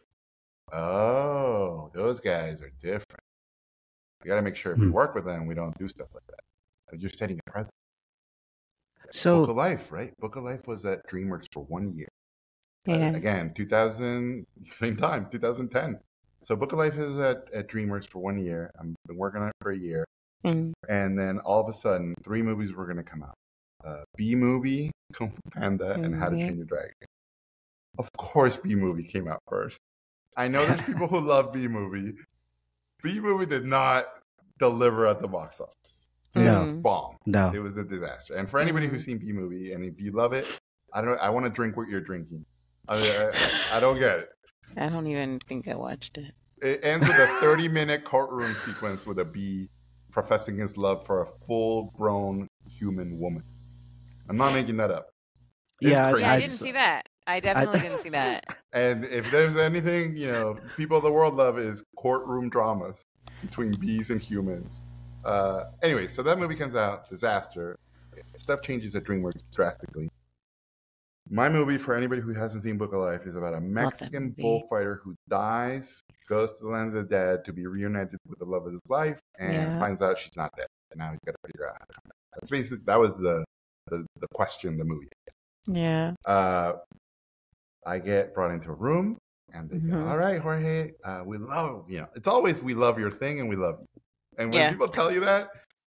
C: oh, those guys are different. We got to make sure if we
A: Hmm.
C: work with them, we don't do stuff like that. But you're setting a precedent. Book
A: So
C: of Life, right? Book of Life was at DreamWorks for one year. Uh,
B: Yeah.
C: again, two thousand, same time, two thousand ten. So Book of Life is at, at DreamWorks for one year. I've been working on it for a year.
B: Mm.
C: And then all of a sudden, three movies were going to come out. Uh, B-Movie, Kung Fu Panda, and How to
B: Mhm.
C: Train Your Dragon. Of course, B-Movie came out first. I know there's people who love B-Movie. B-Movie did not deliver at the box office.
A: No.
B: Mm.
C: Bomb.
A: no.
C: It was a disaster. And for anybody who's seen B-Movie, and if you love it, I don't. I want to drink what you're drinking. I, I, I don't get it.
B: I don't even think I watched it.
C: It ends with a thirty-minute courtroom sequence with a bee professing his love for a full-grown human woman. I'm not making that up. It's
A: Yeah.
C: crazy.
B: Yeah, I
A: I'd-
B: didn't see that. I definitely
A: I-
B: didn't see that.
C: And if there's anything, you know, people of the world love is courtroom dramas between bees and humans. Uh, anyway, so that movie comes out, disaster. Stuff changes at DreamWorks drastically. My movie, for anybody who hasn't seen Book of Life, is about a Mexican
B: movie.
C: bullfighter who dies, goes to the land of the dead to be reunited with the love of his life, and
B: Yeah.
C: finds out she's not dead. And now he's got to figure out how to come back. That's basically that was the the, the question the movie.
B: Yeah.
C: Uh, I get brought into a room, and they go,
B: Mhm.
C: "All right, Jorge, uh, we love you know. It's always we love your thing, and we love you. And when
B: Yeah.
C: people tell you that,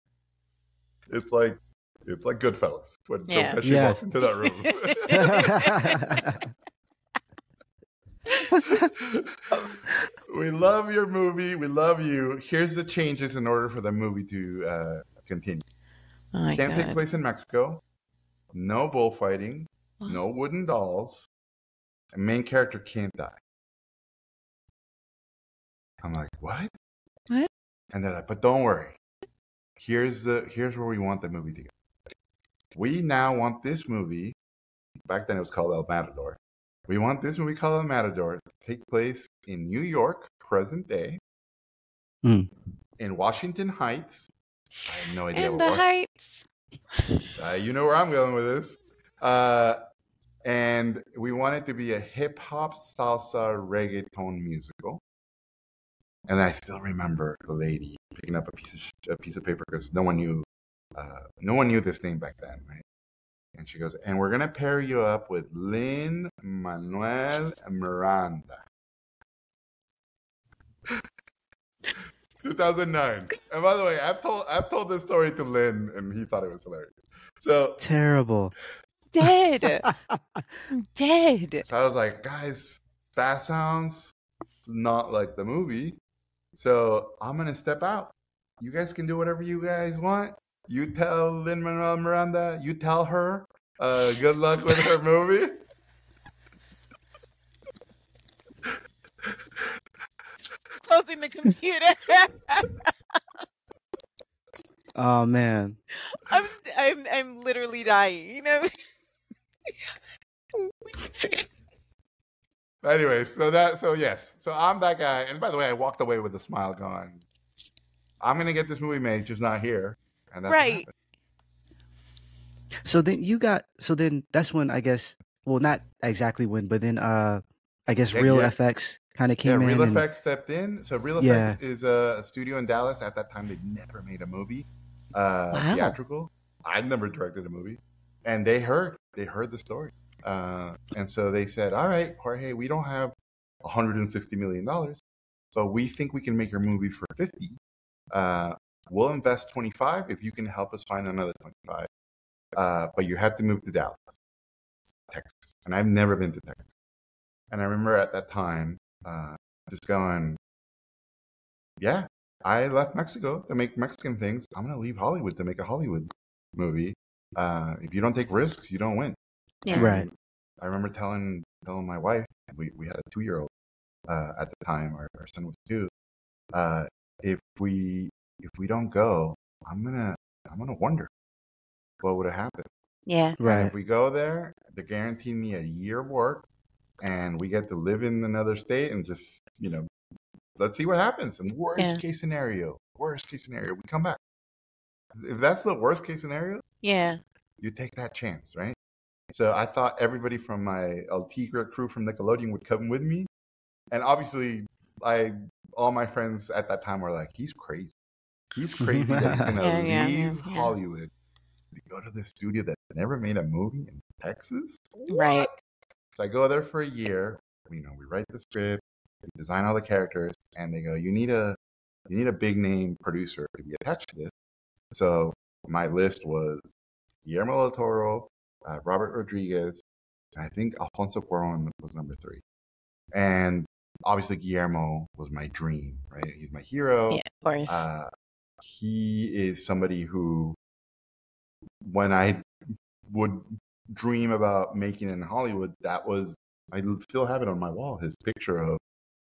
C: it's like it's like Goodfellas when
B: Yeah.
C: Joe Pesci
A: Yeah.
C: walks into that room. We love your movie. We love you. Here's the changes in order for the movie to uh, continue.
B: Oh my
C: Can't take
B: God.
C: place in Mexico. No bullfighting. No wooden dolls. The main character can't die. I'm like, what?
B: What?
C: And they're like, but don't worry. Here's the here's where we want the movie to go. We now want this movie. Back then it was called El Matador. We want this movie called El Matador to take place in New York, present day,
A: Mm.
C: in Washington Heights. I have no idea
B: And
C: what
B: the
C: Wash-
B: Heights.
C: Uh, you know where I'm going with this. Uh, and we want it to be a hip hop, salsa, reggaeton musical. And I still remember the lady picking up a piece of sh- a piece of paper because no one knew, uh, no one knew this name back then, right? And she goes, and we're gonna pair you up with Lin Manuel Miranda. two thousand nine. And by the way, I've told I've told this story to Lin, and he thought it was hilarious. So,
A: Terrible.
B: Dead. Dead.
C: so I was like, guys, that sounds not like the movie. So I'm gonna step out. You guys can do whatever you guys want. You tell Lin Manuel Miranda. You tell her. Uh, good luck with her movie.
B: Closing the computer.
A: Oh man.
B: I'm I'm I'm literally dying. You know.
C: Anyway, so that so yes, so I'm that guy. And by the way, I walked away with a smile, going, "I'm gonna get this movie made, just not here." And that's what
B: Right.
C: happened.
A: So then you got so then that's when I guess well not exactly when but then uh I guess
C: Yeah,
A: Real
C: yeah.
A: F X kind of
C: Yeah,
A: came
C: Real
A: in and
C: Effects stepped in. So Real
A: Yeah.
C: Effects is a studio in Dallas. At that time, they'd never made a movie, uh,
B: Wow.
C: theatrical. I'd never directed a movie, and they heard they heard the story, uh, and so they said, "All right, Jorge, we don't have one hundred sixty million dollars, so we think we can make your movie for fifty. Uh, we'll invest twenty-five if you can help us find another twenty-five, uh, but you have to move to Dallas, Texas." And I've never been to Texas, and I remember at that time. Uh, just going, yeah, I left Mexico to make Mexican things. I'm gonna leave Hollywood to make a Hollywood movie. Uh, if you don't take risks, you don't win.
B: Yeah.
C: And
A: Right.
C: I remember telling telling my wife, we, we had a two year old uh, at the time. Our, our son was two. Uh, if we if we don't go, I'm gonna I'm gonna wonder what would have happened.
B: Yeah.
C: And
A: Right.
C: if we go there, they're guaranteeing me a year of work, and we get to live in another state and just you know. Let's see what happens. And worst
B: Yeah.
C: case scenario, worst case scenario, we come back. If that's the worst case scenario,
B: Yeah.
C: you take that chance, right? So I thought everybody from my El Tigre crew from Nickelodeon would come with me. And obviously, I all my friends at that time were like, he's crazy. He's crazy that he's going to
B: Yeah, yeah,
C: leave
B: yeah, yeah.
C: Hollywood to go to this studio that never made a movie in Texas.
B: Right.
C: What? So I go there for a year. You know, we write the script, we design all the characters, and they go, you need a you need a big name producer to be attached to this. So my list was Guillermo del Toro, uh, Robert Rodriguez, and I think Alfonso Cuarón was number three. And obviously Guillermo was my dream, right? He's my hero.
B: Yeah, of course.
C: Uh, he is somebody who, when I would dream about making it in Hollywood, that was, I still have it on my wall, his picture of,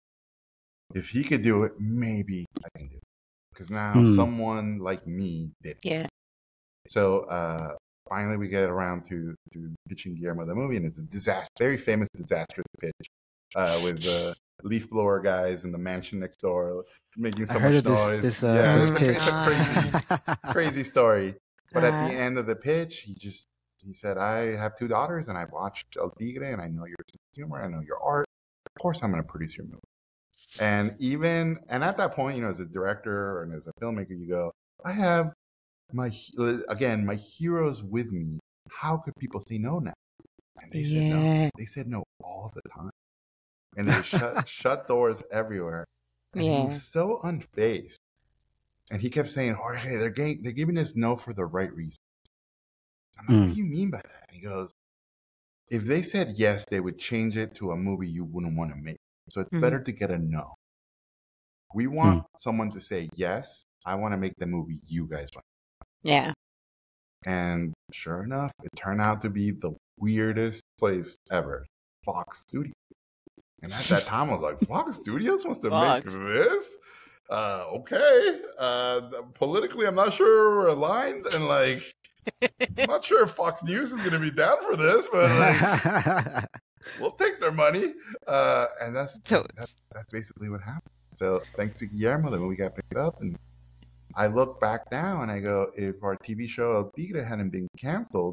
C: if he could do it, maybe I can do it. Because now
A: Hmm.
C: someone like me did it.
B: Yeah.
C: So uh, finally we get around to, to pitching Guillermo the movie, and it's a disaster, very famous disastrous pitch uh, with the leaf blower guys in the mansion next door making so
A: I heard
C: much
A: of this
C: noise.
A: this uh
C: yeah,
A: this
C: it's, a,
A: pitch.
C: it's a crazy, crazy story. But at the
B: Uh,
C: end of the pitch, he just he said, "I have two daughters, and I watched El Tigre, and I know your sense of humor, I know your art. Of course, I'm going to produce your movie." And even and at that point, you know, as a director and as a filmmaker, you go, "I have my again my heroes with me. How could people say no now?" And they said no.
B: yeah.
C: They said no all the time, and they shut shut doors everywhere. And he
B: Yeah.
C: was so unfazed. And he kept saying, "Jorge, they're getting, they're giving us no for the right reason." I'm like, "What
A: Mm.
C: do you mean by that?" And he goes, "If they said yes, they would change it to a movie you wouldn't want to make. So it's
B: Mhm.
C: better to get a no. We want someone to say yes. I want to make the movie you guys want."
B: Yeah.
C: And sure enough, it turned out to be the weirdest place ever, Fox Studios. And at that time, I was like, Fox Studios wants to
B: Fox.
C: make this? Uh, okay. Uh, politically, I'm not sure we're aligned, and like, I'm not sure if Fox News is going to be down for this, but like, we'll take their money. Uh, and that's,
B: So
C: that's that's basically what happened. So thanks to Guillermo, the movie got picked up, and I look back now and I go, if our T V show El Tigre hadn't been canceled,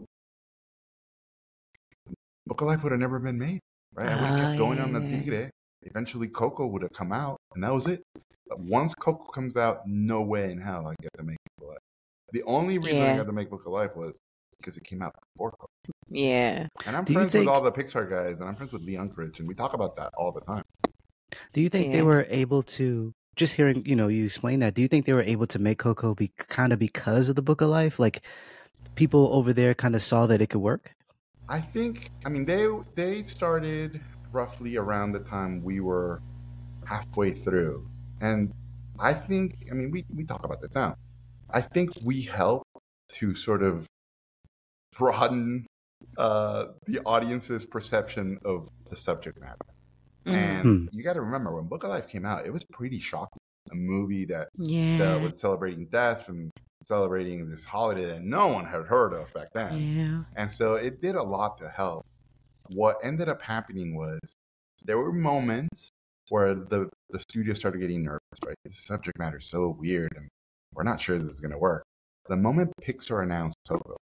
C: Book of Life would have never been made, right? I would have
B: Ah,
C: kept going on El
B: yeah.
C: Tigre. Eventually, Coco would have come out, and that was it. But once Coco comes out, no way in hell I get to make Book of Life. The only reason I
B: Yeah.
C: got to make Book of Life was because it came out before Coco.
B: Yeah.
C: And I'm
A: Do you
C: friends
A: think
C: with all the Pixar guys, and I'm friends with Lee Unkrich, and we talk about that all the time.
A: do you think they
B: Yeah.
A: were able to just hearing, you know, you explain that, do you think they were able to make Coco be kind of because of the Book of Life? Like people over there kind of saw that it could work?
C: I think, I mean, they they started roughly around the time we were halfway through. And I think, I mean, we, we talk about this now. I think we helped to sort of broaden uh, the audience's perception of the subject matter.
B: Mhm.
C: And
A: Hmm.
C: you got to remember, when Book of Life came out, it was pretty shocking. A movie that, that
B: Yeah.
C: was celebrating death and celebrating this holiday that no one had heard of back then.
B: Yeah.
C: And so it did a lot to help. What ended up happening was there were moments where the, the studio started getting nervous, right? The subject matter is so weird and we're not sure this is going to work. The moment Pixar announced Coco,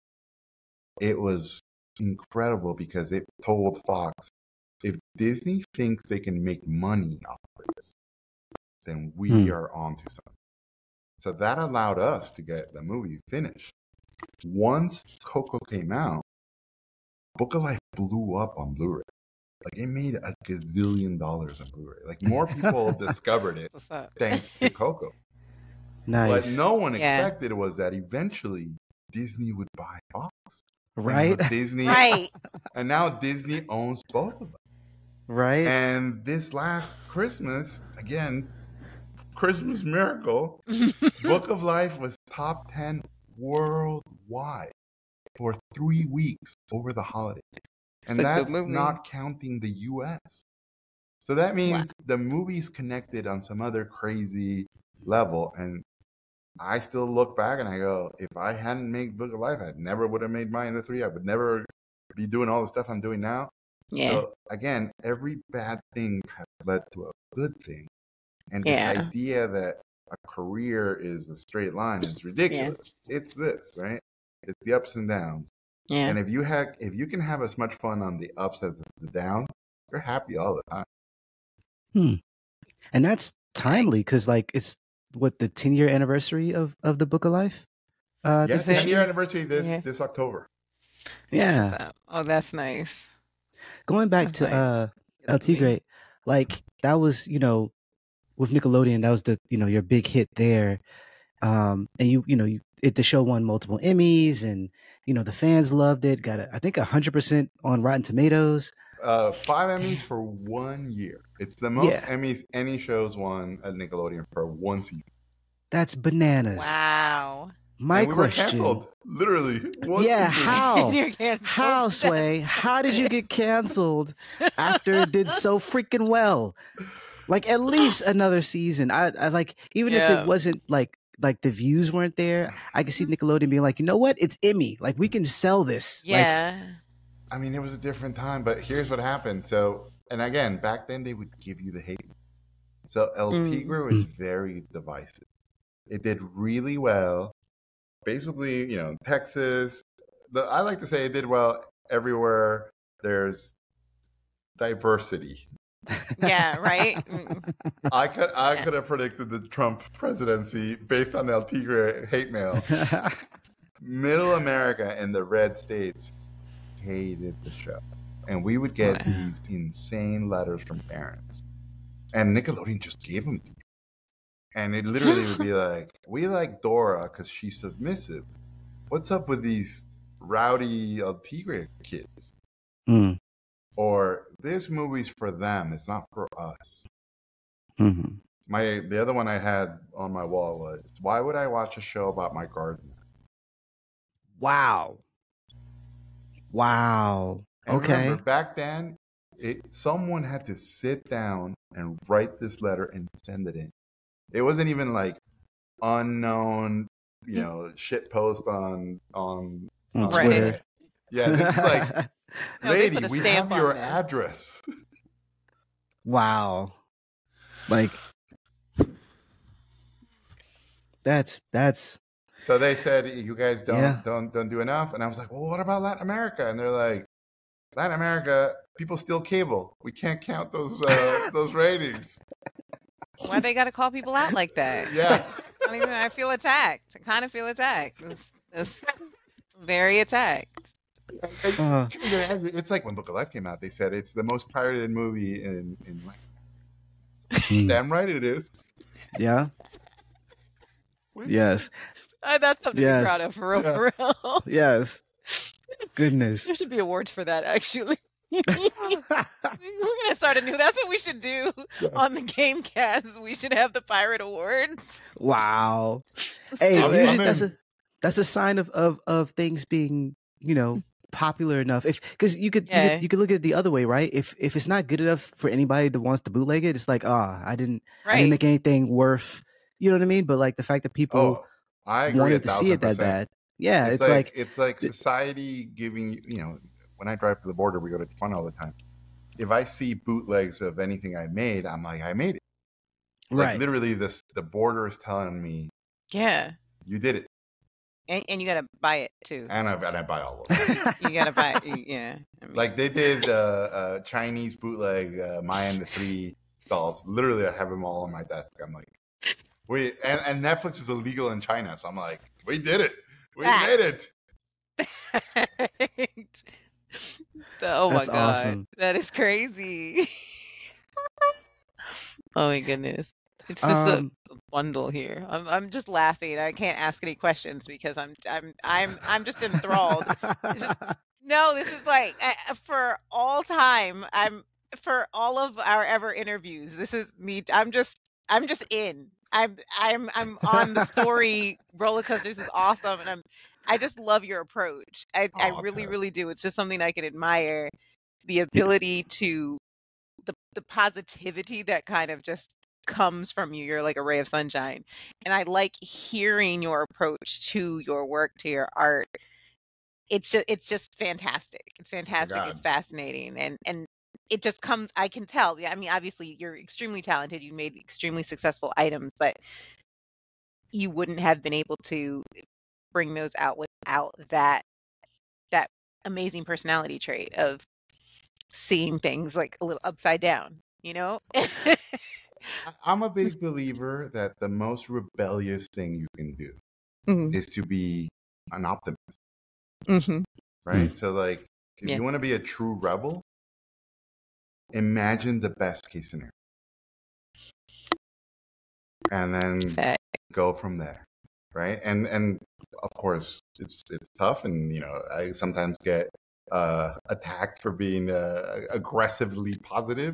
C: it was incredible because it told Fox, if Disney thinks they can make money off of this, then we
A: Hmm.
C: are on to something. So that allowed us to get the movie finished. Once Coco came out, Book of Life blew up on Blu-ray. Like it made a gazillion dollars on Blu-ray. Like more people discovered it
B: What's up?
C: thanks to Coco.
A: Nice.
C: What no one
B: Yeah.
C: expected was that eventually Disney would buy Fox.
A: Right?
C: And now Disney,
B: Right.
C: and now Disney owns both of them.
A: Right?
C: And this last Christmas, again, Christmas miracle, Book of Life was top ten worldwide for three weeks over the holiday. And
B: It's a good
C: that's
B: movie.
C: not counting the U S. So that means the movie's connected on some other crazy level. And I still look back and I go, if I hadn't made Book of Life, I never would have made Mine the Three. I would never be doing all the stuff I'm doing now.
B: Yeah.
C: So again, every bad thing has led to a good thing. And this
B: Yeah.
C: idea that a career is a straight line is ridiculous. It's this, right? It's the ups and downs.
B: Yeah.
C: And if you have, if you can have as much fun on the ups as the downs, you're happy all the time.
A: Hmm. And that's timely because, like, it's what the ten year anniversary of, of the Book of Life. Uh,
C: Yeah,
A: this
B: it?
C: ten year
A: year?
C: anniversary this
B: Yeah.
C: this October.
A: Yeah.
B: Oh, that's nice.
A: Going back
B: That's
A: to
B: nice.
A: uh,
B: Good
A: El
B: movie.
A: Tigre, like that was, you know, with Nickelodeon, that was the, you know, your big hit there. Um, and you, you know, you, it, the show won multiple Emmys and, you know, the fans loved it. Got, a, I think, one hundred percent on Rotten Tomatoes.
C: Uh, five Emmys for one year. It's the most
A: Yeah.
C: Emmys any show's won at Nickelodeon for one season.
A: That's bananas.
B: Wow.
A: My
C: and we were
A: question.
C: canceled, literally. One
A: Yeah,
C: season.
A: how?
B: You're canceled.
A: How, Sway? How did you get canceled after it did so freaking well? Like at least another season. I, I like even if
B: Yeah.
A: it wasn't like like the views weren't there, I could see Nickelodeon being like, you know what? It's Emmy. Like we can sell this. Like,
B: Yeah.
C: I mean, it was a different time, but here's what happened. So, and again, back then they would give you the hate. So El
B: Mm.
C: Tigre was very divisive. It did really well. Basically, you know, Texas. The, I like to say it did well everywhere there's diversity.
B: Yeah. Right. Mm.
C: I could I could have predicted the Trump presidency based on El Tigre hate mail. Middle America and the red states hated the show. And we would get
B: Wow.
C: these insane letters from parents. And Nickelodeon just gave them to you. And it literally would be like, we like Dora because she's submissive. What's up with these rowdy El Tigre kids?
A: Mm,
C: Or this movie's for them, it's not for us.
A: mhm.
C: My the other one I had on my wall was, why would I watch a show about my garden?
A: Wow. Wow.
C: And
A: Okay.
C: remember, back then, it, someone had to sit down and write this letter and send it in. It wasn't even like unknown, you know, shit post on on,
A: On
C: on
B: Right.
A: Twitter.
C: Yeah, this is like,
B: No, they
C: lady,
B: put a
C: we
B: stamp
C: have
B: on
C: your
B: this.
C: address.
A: Wow. Like that's that's
C: So they said, you guys don't
A: Yeah.
C: don't don't do enough, and I was like, well, what about Latin America? And they're like, Latin America, people steal cable. We can't count those uh, those ratings.
B: Why they got to call people out like that?
C: Yeah.
B: I don't even. I feel attacked. I kind of feel attacked. It's, it's very attacked.
A: uh,
C: It's like when Book of Life came out, they said it's the most pirated movie in in life.
A: mm,
C: Damn right it is.
A: yeah. Yes.
B: Uh, that's something to
A: Yes.
B: be proud of, for real,
C: Yeah.
B: for real.
A: Yes. Goodness.
B: There should be awards for that, actually. We're gonna start a new. That's what we should do
C: Yeah.
B: on the Gamecast. We should have the Pirate Awards.
A: Wow. Hey,
C: I'm-
A: usually
C: I'm
A: that's
C: in.
A: a that's a sign of of of things being, you know, popular enough. If because you could, you
B: Yeah.
A: could you could look at it the other way, right? If if it's not good enough for anybody that wants to bootleg it, it's like, ah, I didn't I didn't
B: Right.
A: make anything worth, you know what I mean? But like the fact that people
C: Oh, I agree a
A: wanted to see
C: thousand
A: it that
C: percent.
A: bad, yeah,
C: It's,
A: it's,
C: like,
A: like,
C: it's like
A: th-
C: society giving you, you know, when I drive to the border, we go to Tijuana all the time. if I see bootlegs of anything I made, I'm like, I made it.
A: Right.
C: Like literally, this the border is telling me,
B: Yeah.
C: you did it,
B: And, and you gotta buy it too.
C: and I and I buy all of them.
B: You gotta buy it. you- Yeah. I mean,
C: Like they did uh, uh, Chinese bootleg uh, Maya and the Three dolls. Literally, I have them all on my desk. I'm like, wait, and, and Netflix is illegal in China, so I'm like, we did it, we
B: Ah.
C: made it.
B: oh my
A: That's
B: god,
A: awesome.
B: that is crazy. oh my goodness, it's just
A: Um,
B: a bundle here. I'm I'm just laughing. I can't ask any questions because I'm I'm I'm I'm just enthralled. No, this is like I, for all time. I'm for all of our ever interviews. This is me. I'm just I'm just in. I'm I'm I'm on the story roller coaster. This is awesome, and I'm I just love your approach. I I
C: Aw,
B: really
C: Tess.
B: really do. It's just something I can admire. The ability to the the positivity that kind of just comes from you. You're like a ray of sunshine, and I like hearing your approach to your work, to your art. It's just it's just fantastic. It's fantastic.
C: God.
B: It's fascinating, and and it just comes. I can tell. Yeah, I mean, obviously, you're extremely talented. You made extremely successful items, but you wouldn't have been able to bring those out without that that amazing personality trait of seeing things like a little upside down. You know.
C: I- I'm a big believer that the most rebellious thing you can do
B: mm-hmm.
C: is to be an optimist,
B: Mm-hmm.
C: right? So, like, if
B: Yeah.
C: you want to be a true rebel, imagine the best case scenario, and then
B: Fact.
C: go from there, right? And and of course, it's it's tough, and you know, I sometimes get uh, attacked for being uh, aggressively positive.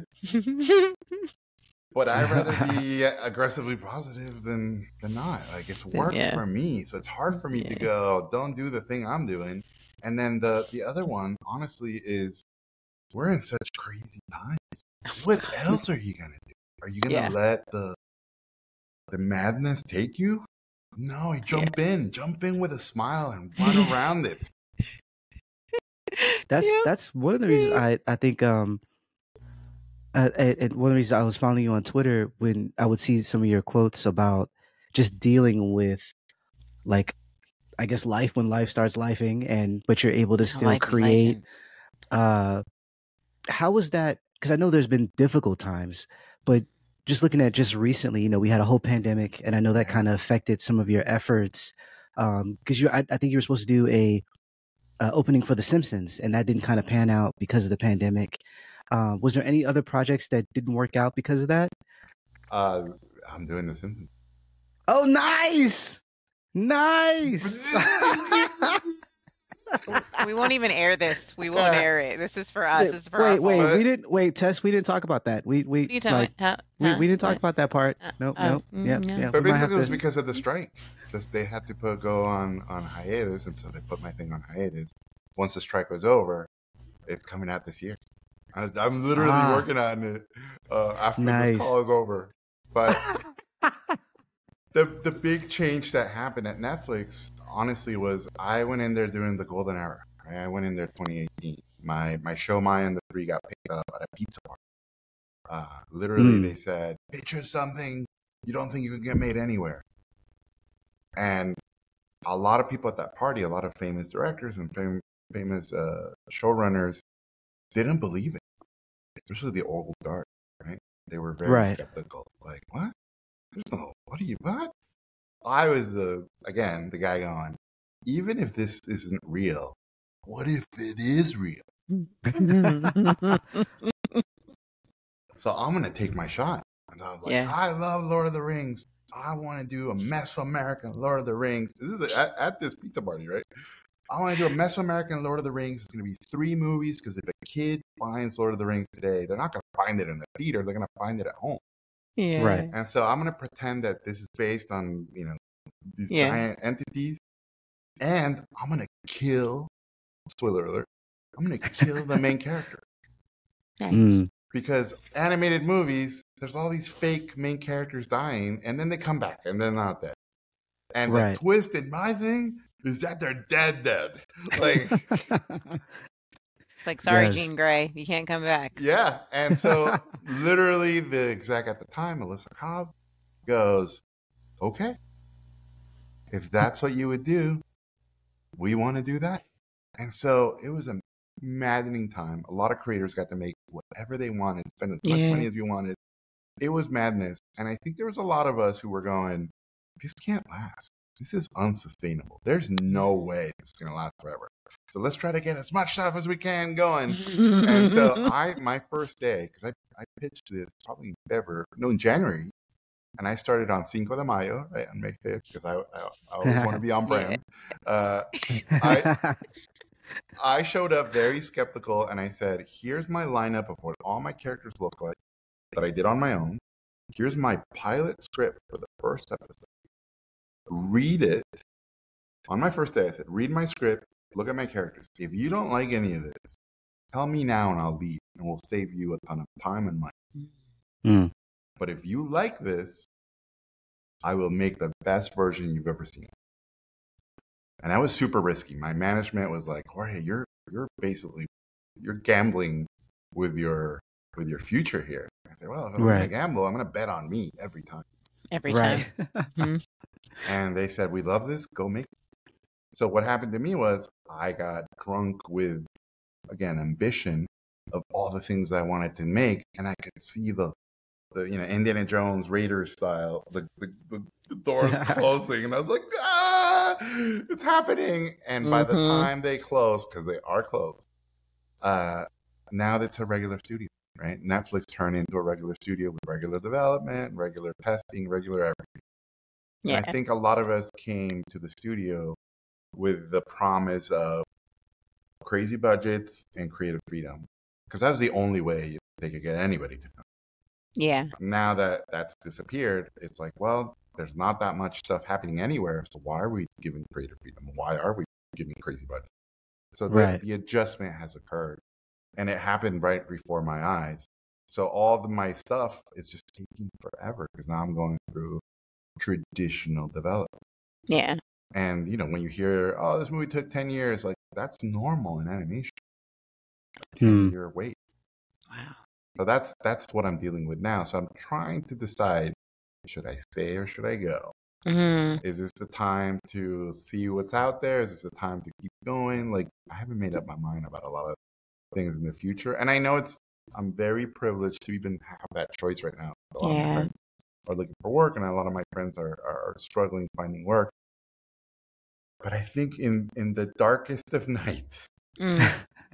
C: But I'd rather be aggressively positive than than not. Like it's worked
B: Yeah.
C: for me, so it's hard for me to
B: Yeah.
C: go, don't do the thing I'm doing. And then the the other one, honestly, is we're in such crazy times. What else are you gonna do? Are you gonna
B: Yeah.
C: let the the madness take you? No, you jump in, jump in with a smile and run around it.
A: That's
B: Yeah.
A: that's one of the reasons I I think um uh, and and one of the reasons I was following you on Twitter when I would see some of your quotes about just dealing with like I guess life when life starts lifing and but you're able to
B: How
A: still
B: life is
A: create.
B: lifing.
A: Uh, how was that? Because I know there's been difficult times, but just looking at just recently, you know, we had a whole pandemic, and I know that
C: Yeah.
A: kind of affected some of your efforts. Um, because you, I, I think you were supposed to do a uh, opening for The Simpsons, and that didn't kind of pan out because of the pandemic. Uh, was there any other projects that didn't work out because of that?
C: Uh, I'm doing The Simpsons.
A: Oh, nice, nice.
B: We won't even air this. We won't
C: Yeah.
B: air it. This is for us. This is for
A: wait,
B: our
A: wait,
B: followers.
A: we didn't wait, Tess. We didn't talk about that. We we
B: What are you talking
A: like
B: about? Huh?
A: we,
B: Huh?
A: we didn't talk
B: What?
A: about that part.
B: Uh,
A: Nope,
B: oh,
A: nope.
B: mm,
A: Yeah,
B: no.
A: yeah.
C: But
A: We might have
C: basically, it was
A: to.
C: because of the strike. Just they had to put go on on hiatus, and so they put my thing on hiatus. Once the strike was over, it's coming out this year. I, I'm literally
A: Ah.
C: working on it uh, after
A: Nice.
C: this call is over. But the the big change that happened at Netflix, honestly, was I went in there during the golden era. Right? I went in there twenty eighteen. My my show, Maya and the Three, got picked up at a pizza bar. Uh, literally,
A: Mm.
C: they said, "Picture something you don't think you can get made anywhere." And a lot of people at that party, a lot of famous directors and fam- famous uh, showrunners, didn't believe it, especially the old guard. Right? They were very
A: Right.
C: skeptical. Like, what? There's no. What are you? What? I was the again the guy going. Even if this isn't real, what if it is real? So I'm gonna take my shot. And I was like,
B: Yeah.
C: I love Lord of the Rings. I want to do a Mesoamerican Lord of the Rings. This is at, at this pizza party, right? I want to do a Mesoamerican Lord of the Rings. It's gonna be three movies because if a kid finds Lord of the Rings today, they're not gonna find it in the theater. They're gonna find it at home.
B: Yeah.
A: Right.
C: And so I'm gonna pretend that this is based on you know these
B: Yeah.
C: giant entities, and I'm gonna kill. Spoiler alert! I'm gonna kill the main character.
B: Nice.
A: Mm.
C: Because animated movies, there's all these fake main characters dying, and then they come back, and they're not dead. And
A: Right.
C: the twist in my thing is that they're dead, dead. Like,
B: It's like, sorry,
A: Yes.
B: Jean Grey, you can't come back.
C: Yeah. And so literally the exec at the time, Melissa Cobb, goes, okay, if that's what you would do, we want to do that. And so it was a maddening time. A lot of creators got to make whatever they wanted, spend as much
B: Yeah.
C: money as we wanted. It was madness. And I think there was a lot of us who were going, this can't last. This is unsustainable. There's no way this is going to last forever. So let's try to get as much stuff as we can going. And so I, my first day, because I, I pitched this probably in February, no, in January. And I started on Cinco de Mayo, right, on May fifth, because I, I, I always want to be on brand. Uh, I, I showed up very skeptical, and I said, here's my lineup of what all my characters look like that I did on my own. Here's my pilot script for the first episode. Read it. On my first day, I said, read my script, look at my characters. If you don't like any of this, tell me now and I'll leave, and we'll save you a ton of time and money.
A: Mm.
C: But if you like this, I will make the best version you've ever seen. And that was super risky. My management was like, Jorge, you're you're basically you're gambling with your with your future here. I said, well, if I'm
A: Right.
C: gonna gamble, I'm gonna bet on me every time.
B: Every time.
A: Right.
B: Mhm.
C: And they said, we love this, go make it. So what happened to me was I got drunk with, again, ambition of all the things I wanted to make, and I could see the the you know Indiana Jones Raiders style, the the, the, the doors closing, and I was like, ah, it's happening. And by the
B: Mhm.
C: time they close, because they are closed, uh, now it's a regular studio, right? Netflix turned into a regular studio with regular development, regular testing, regular everything.
B: Yeah.
C: And I think a lot of us came to the studio with the promise of crazy budgets and creative freedom, because that was the only way they could get anybody to come.
B: Yeah.
C: Now that that's disappeared, it's like, well, there's not that much stuff happening anywhere, so why are we giving creative freedom? Why are we giving crazy budgets? So the,
A: Right.
C: the adjustment has occurred, and it happened right before my eyes. So all of my stuff is just taking forever because now I'm going through traditional development.
B: Yeah.
C: And you know, when you hear, oh, this movie took ten years, like that's normal in animation.
A: Hmm.
C: ten year wait.
B: Wow.
C: So that's that's what I'm dealing with now. So I'm trying to decide, should I stay or should I go?
B: Mhm.
C: Is this the time to see what's out there? Is this the time to keep going? Like, I haven't made up my mind about a lot of things in the future. And I know it's, I'm very privileged to even have that choice right now. A lot of my
B: Yeah.
C: friends are looking for work, and a lot of my friends are, are, are struggling finding work. But I think in, in the darkest of night,
B: Mm.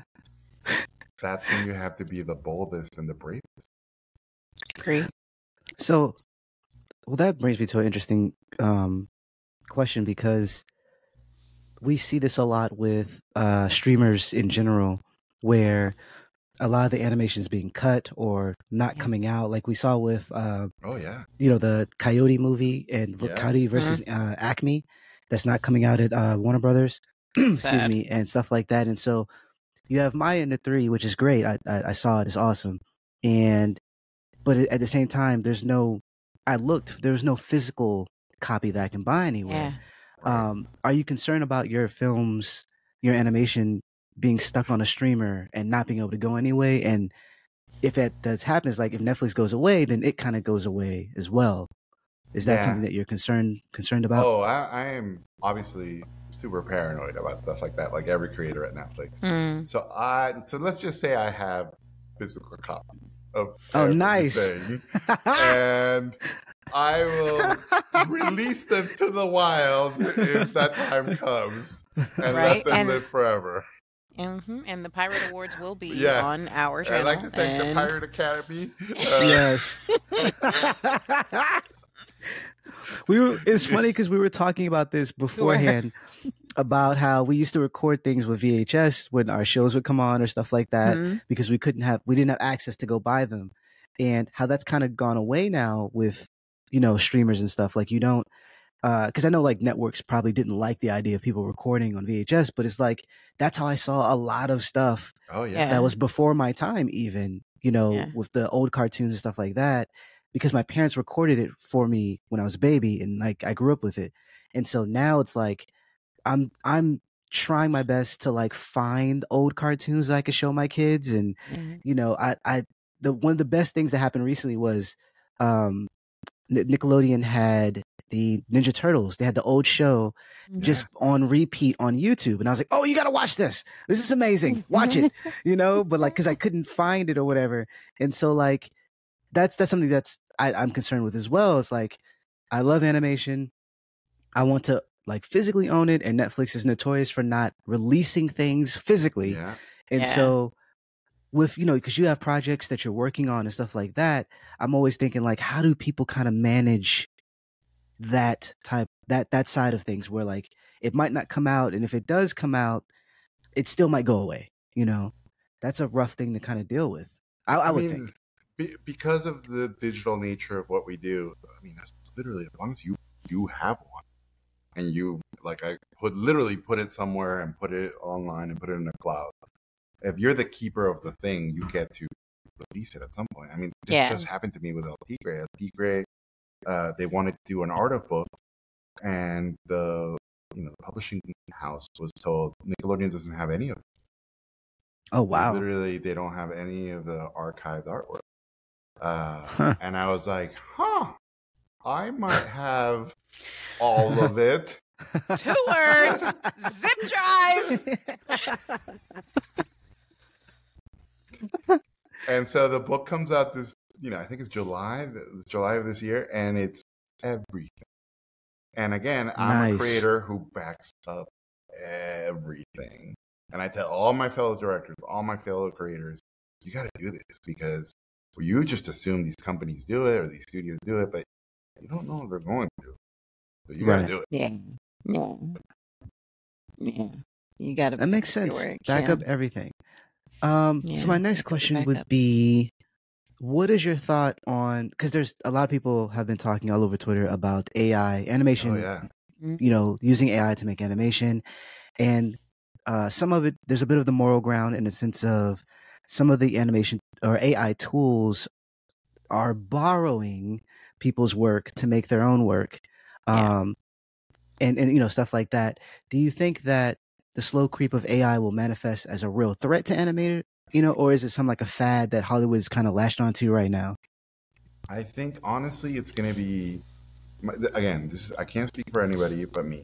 C: that's when you have to be the boldest and the bravest.
B: Agree.
A: So, well, that brings me to an interesting um, question, because we see this a lot with uh, streamers in general, where a lot of the animation is being cut or not
B: Yeah.
A: coming out. Like we saw with, uh,
C: Oh, yeah.
A: you know, the Coyote movie and v-
C: Yeah.
A: Coyote versus uh, Acme, that's not coming out at uh, Warner Brothers. Excuse
B: Sad.
A: me, and stuff like that. And so you have Maya and the Three, which is great. I, I I saw it; it's awesome. And but at the same time, there's no. I looked. There's no physical copy that I can buy anywhere.
B: Yeah.
C: Right.
A: Um, are you concerned about your films, your animation being stuck on a streamer and not being able to go anyway? And if that does happens, like if Netflix goes away, then it kind of goes away as well. Is that
C: Yeah.
A: something that you're concerned concerned about?
C: Oh, I, I am obviously super paranoid about stuff like that, like every creator at Netflix.
B: Mm.
C: So I, so let's just say I have physical copies of
A: Oh, nice.
C: everything, and I will release them to the wild if that time comes, and
B: Right,
C: let them
B: and-
C: live forever.
B: hmm And the Pirate Awards will be
C: Yeah.
B: on our
C: I'd
B: channel.
C: like to thank the
B: and-
C: Pirate Academy. Uh,
A: Yes. we were, it's funny because we were talking about this beforehand about how we used to record things with V H S when our shows would come on or stuff like that,
B: Mhm.
A: because we couldn't have we didn't have access to go buy them, and how that's kind of gone away now with, you know, streamers and stuff. Like you don't because I know like networks probably didn't like the idea of people recording on V H S, but it's like that's how I saw a lot of stuff
C: Oh yeah.
B: Yeah.
A: that was before my time, even, you know,
B: Yeah.
A: with the old cartoons and stuff like that, because my parents recorded it for me when I was a baby, and like I grew up with it. And so now it's like I'm I'm trying my best to like find old cartoons that I could show my kids. And,
B: Mhm.
A: you know, I, I, the, one of the best things that happened recently was, um, N- Nickelodeon had the Ninja Turtles. They had the old show just on repeat on YouTube. And I was like, oh, you got to watch this. This is amazing. Watch it, you know, but like, cause I couldn't find it or whatever. And so like, that's, that's something that's, I, I'm concerned with as well. It's like, I love animation. I want to like physically own it. And Netflix is notorious for not releasing things physically.
C: Yeah.
A: And
B: Yeah.
A: so with, you know, because you have projects that you're working on and stuff like that, I'm always thinking like, how do people kind of manage that type, that, that side of things where like it might not come out. And if it does come out, it still might go away. You know, that's a rough thing to kind of deal with. I, I,
C: I
A: would
C: mean,
A: think.
C: be, because of the digital nature of what we do, I mean, that's literally as long as you you have one and you like I put literally put it somewhere and put it online and put it in the cloud. If you're the keeper of the thing, you get to release it at some point. I mean, this
B: Yeah.
C: just happened to me with El Tigre. El Tigre, uh, they wanted to do an art of book, and the you know the publishing house was told Nickelodeon doesn't have any of it.
A: Oh,
C: They
A: wow.
C: literally, they don't have any of the archived artwork. Uh,
A: Huh.
C: and I was like, huh, I might have all of it.
B: Two words. Zip drive.
C: And so the book comes out this, you know, I think it's July, it's July of this year, and it's everything. And again, I'm a
A: Nice.
C: creator who backs up everything. And I tell all my fellow directors, all my fellow creators, you got to do this because you just assume these companies do it or these studios do it, but you don't know what they're going to do. So you got to
A: Right.
C: do it.
B: Yeah. Yeah. Yeah. You got to
A: That makes
B: your
A: sense.
B: work.
A: Back
B: Yeah.
A: up everything. Um,
B: Yeah.
A: so my next
B: You gotta
A: question
B: back
A: would
B: up.
A: be, what is your thought on, because there's a lot of people have been talking all over Twitter about A I
C: Oh,
A: animation,
C: yeah.
A: you know, using A I to make animation. And uh, some of it, there's a bit of the moral ground in the sense of some of the animation or A I tools are borrowing people's work to make their own work.
B: Yeah.
A: Um, and, and, you know, stuff like that. Do you think that the slow creep of A I will manifest as a real threat to animator, you know, or is it some like a fad that Hollywood's kind of latched onto right now?
C: I think honestly, it's going to be, my- th- again, this is, I can't speak for anybody but me.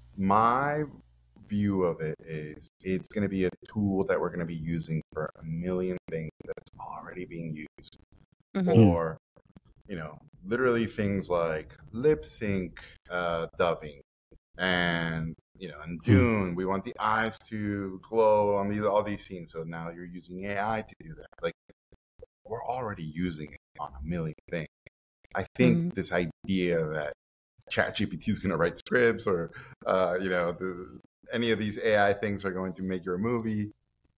C: My view of it is it's going to be a tool that we're going to be using for a million things that's already being used.
B: Mhm.
C: Or, you know, literally things like lip sync uh, dubbing. And, you know, in Dune, we want the eyes to glow on these, all these scenes. So now you're using A I to do that. Like, we're already using it on a million things. I think
B: Mhm.
C: this idea that ChatGPT is going to write scripts or, uh, you know, the, any of these A I things are going to make your movie,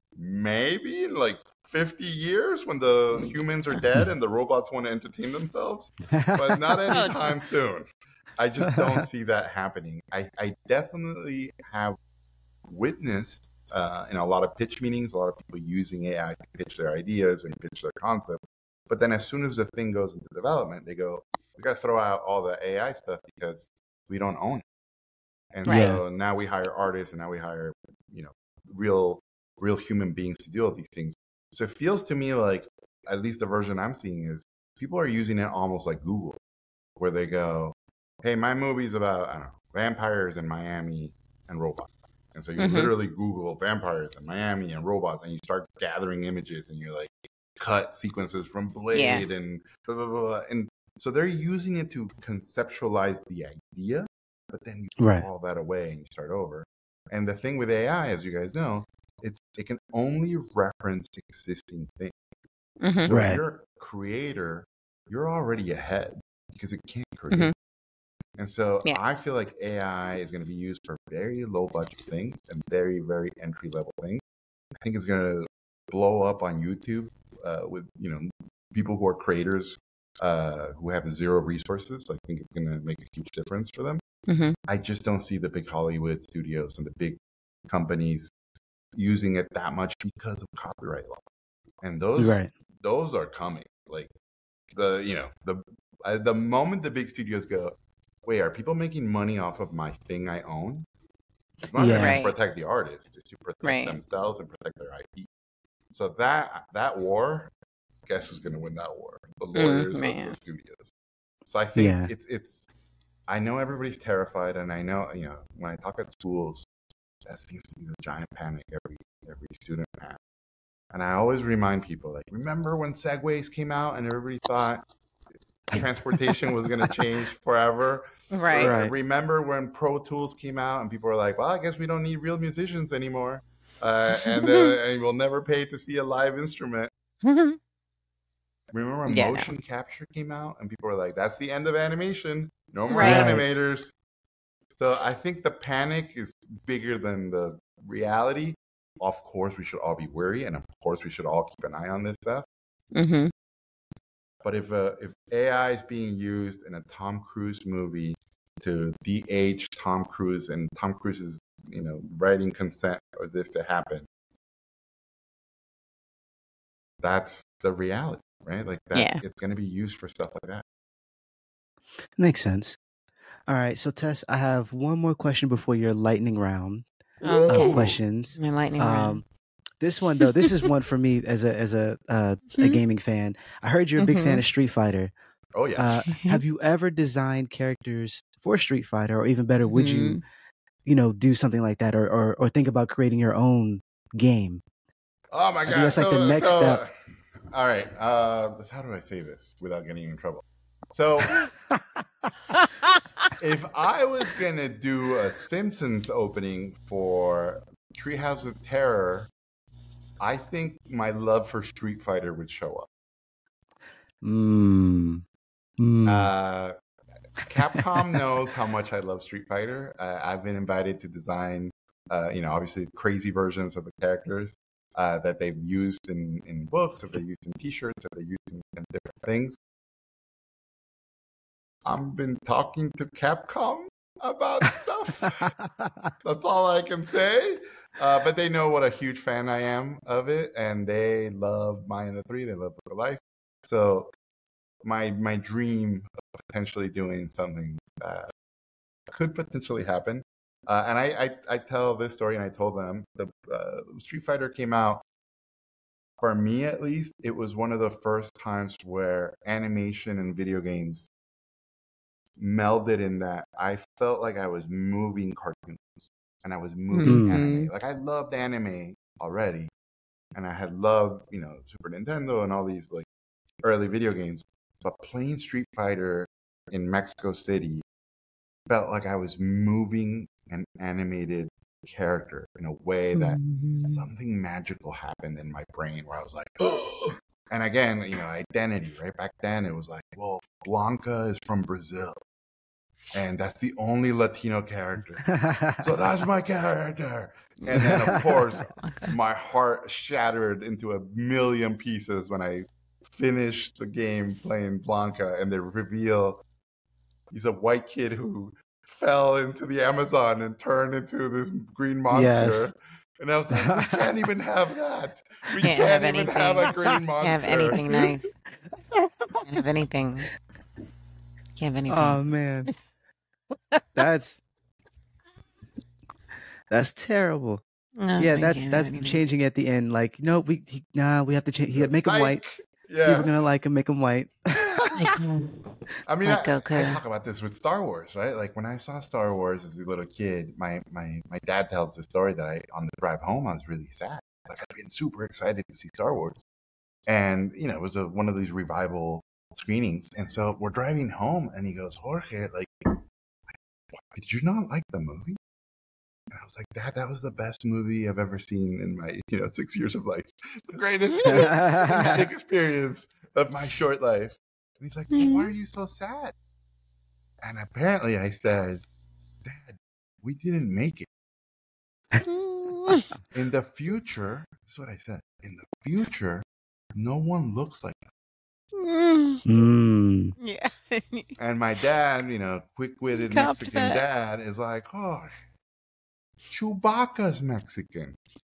C: maybe in like fifty years when the humans are dead and the robots want to entertain themselves, but not
B: Oh, it's-
C: anytime soon. I just don't see that happening. I, I definitely have witnessed uh, in a lot of pitch meetings, a lot of people using A I to pitch their ideas and pitch their concept. But then as soon as the thing goes into development, they go, we got to throw out all the A I stuff because we don't own it. And
B: Right.
C: so now we hire artists and now we hire, you know, real, real human beings to do all these things. So it feels to me like, at least the version I'm seeing is people are using it almost like Google, where they go, hey, my movie's about, I don't know, vampires in Miami and robots. And so you
B: Mhm.
C: literally Google vampires in Miami and robots, and you start gathering images, and you're like, cut sequences from Blade and blah, blah, blah, blah. And so they're using it to conceptualize the idea, but then you throw
A: Right.
C: all that away and you start over. And the thing with A I, as you guys know, it's it can only reference existing things.
B: Mhm.
C: So
A: Right.
C: if you're a creator, you're already ahead because it can't create.
B: Mhm.
C: And so
B: Yeah.
C: I feel like A I is going to be used for very low budget things and very, very entry level things. I think it's going to blow up on YouTube uh, with, you know, people who are creators uh, who have zero resources. I think it's going to make a huge difference for them.
B: Mhm.
C: I just don't see the big Hollywood studios and the big companies using it that much because of copyright law. And those
A: Right.
C: those are coming. Like the you know the uh, the moment the big studios go, wait, are people making money off of my thing I own? It's not
A: Yeah.
C: going
B: Right.
C: to protect the artists. It's to protect
B: Right.
C: themselves and protect their I P. So that that war, guess who's going to win that war? The lawyers of
B: man.
C: the studios. So I think
A: Yeah.
C: it's it's. I know everybody's terrified, and I know you know when I talk at schools, that seems to be the giant panic every every student has. And I always remind people, like, remember when Segways came out and everybody thought transportation was going to change forever?
B: Right.
C: Or
A: Right.
C: remember when Pro Tools came out and people were like, well, I guess we don't need real musicians anymore. Uh, and, uh, and we'll never pay to see a live instrument. Remember when
B: Yeah, no.
C: motion capture came out and people were like, that's the end of animation. No more
B: Right.
A: Right.
C: animators. So I think the panic is bigger than the reality. Of course, we should all be wary, and of course, we should all keep an eye on this stuff.
B: hmm
C: But if uh, if A I is being used in a Tom Cruise movie to de-age Tom Cruise, and Tom Cruise is, you know, writing consent for this to happen, that's the reality, right? Like that's
B: Yeah.
C: it's going to be used for stuff like that.
A: Makes sense. All right. So, Tess, I have one more question before your lightning round
B: Okay.
A: of questions.
B: My lightning round.
A: Um, this one though, this is one for me as a as a uh, a gaming fan. I heard you're a big fan
B: Mhm.
A: of Street Fighter.
C: Oh yes.
A: Uh, have you ever designed characters for Street Fighter, or even better, would you,
B: Mhm.
A: you know, do something like that, or or, or think about creating your own game?
C: Oh my
A: I
C: god!
A: think that's like
C: so,
A: the next
C: so,
A: step.
C: All right. Uh, how do I say this without getting in trouble? So, if I was gonna do a Simpsons opening for Treehouse of Terror, I think my love for Street Fighter would show up.
A: Mm. Mm.
C: Uh, Capcom knows how much I love Street Fighter. Uh, I've been invited to design, uh, you know, obviously crazy versions of the characters uh, that they've used in, in books, that they used in T-shirts, that they used in, in different things. I've been talking to Capcom about stuff. That's all I can say. Uh, but they know what a huge fan I am of it, and they love Mind the Three. They love Book of Life. So my my dream of potentially doing something that could potentially happen. Uh, and I, I I tell this story, and I told them the uh, Street Fighter came out. For me, at least, it was one of the first times where animation and video games melded in that I felt like I was moving cartoons and I was moving
A: Mm.
C: anime.
B: Mhm.
C: Like I loved anime already, and I had loved, you know, Super Nintendo and all these like early video games. But playing Street Fighter in Mexico City felt like I was moving an animated character in a way that
B: Mhm.
C: something magical happened in my brain where I was like, oh. And again, you know, identity, right? Back then it was like, well, Blanca is from Brazil, and that's the only Latino character. So that's my character. And then, of course, my heart shattered into a million pieces when I finished the game playing Blanca, and they reveal he's a white kid who fell into the Amazon and turned into this green monster.
A: Yes.
C: And I was like, we can't even have that. We
B: Can't
C: can't,
B: have
C: even have a
B: anything.
C: green monster.
B: Can't have anything nice. Can't have anything. Can't have anything.
A: Oh man, that's that's terrible.
B: No,
A: Yeah,
B: I
A: that's
B: can't have
A: that's
B: anything.
A: changing at the end. Like, no, we he, nah, we have to change. He, make him white.
C: Psych.
A: People
C: Yeah.
A: are gonna like him. Make him white.
B: Like, mm,
C: I mean,
B: like
C: I, I
B: Goku.
C: talk about this with Star Wars, right? Like when I saw Star Wars as a little kid, my, my, my dad tells the story that I, on the drive home, I was really sad. Like I'd been super excited to see Star Wars. And, you know, it was a, one of these revival screenings. And so we're driving home and he goes, Jorge, like, did you not like the movie? And I was like, Dad, that was the best movie I've ever seen in my, you know, six years of life. The greatest cinematic experience of my short life. And he's like, well, why are you so sad? And apparently I said, Dad, we didn't make it.
B: Mm.
C: In the future, this is what I said. In the future, no one looks like
B: Mm.
A: Mm.
B: Yeah.
C: And my dad, you know, quick-witted Mexican
B: Confident.
C: dad, is like, oh, Chewbacca's Mexican.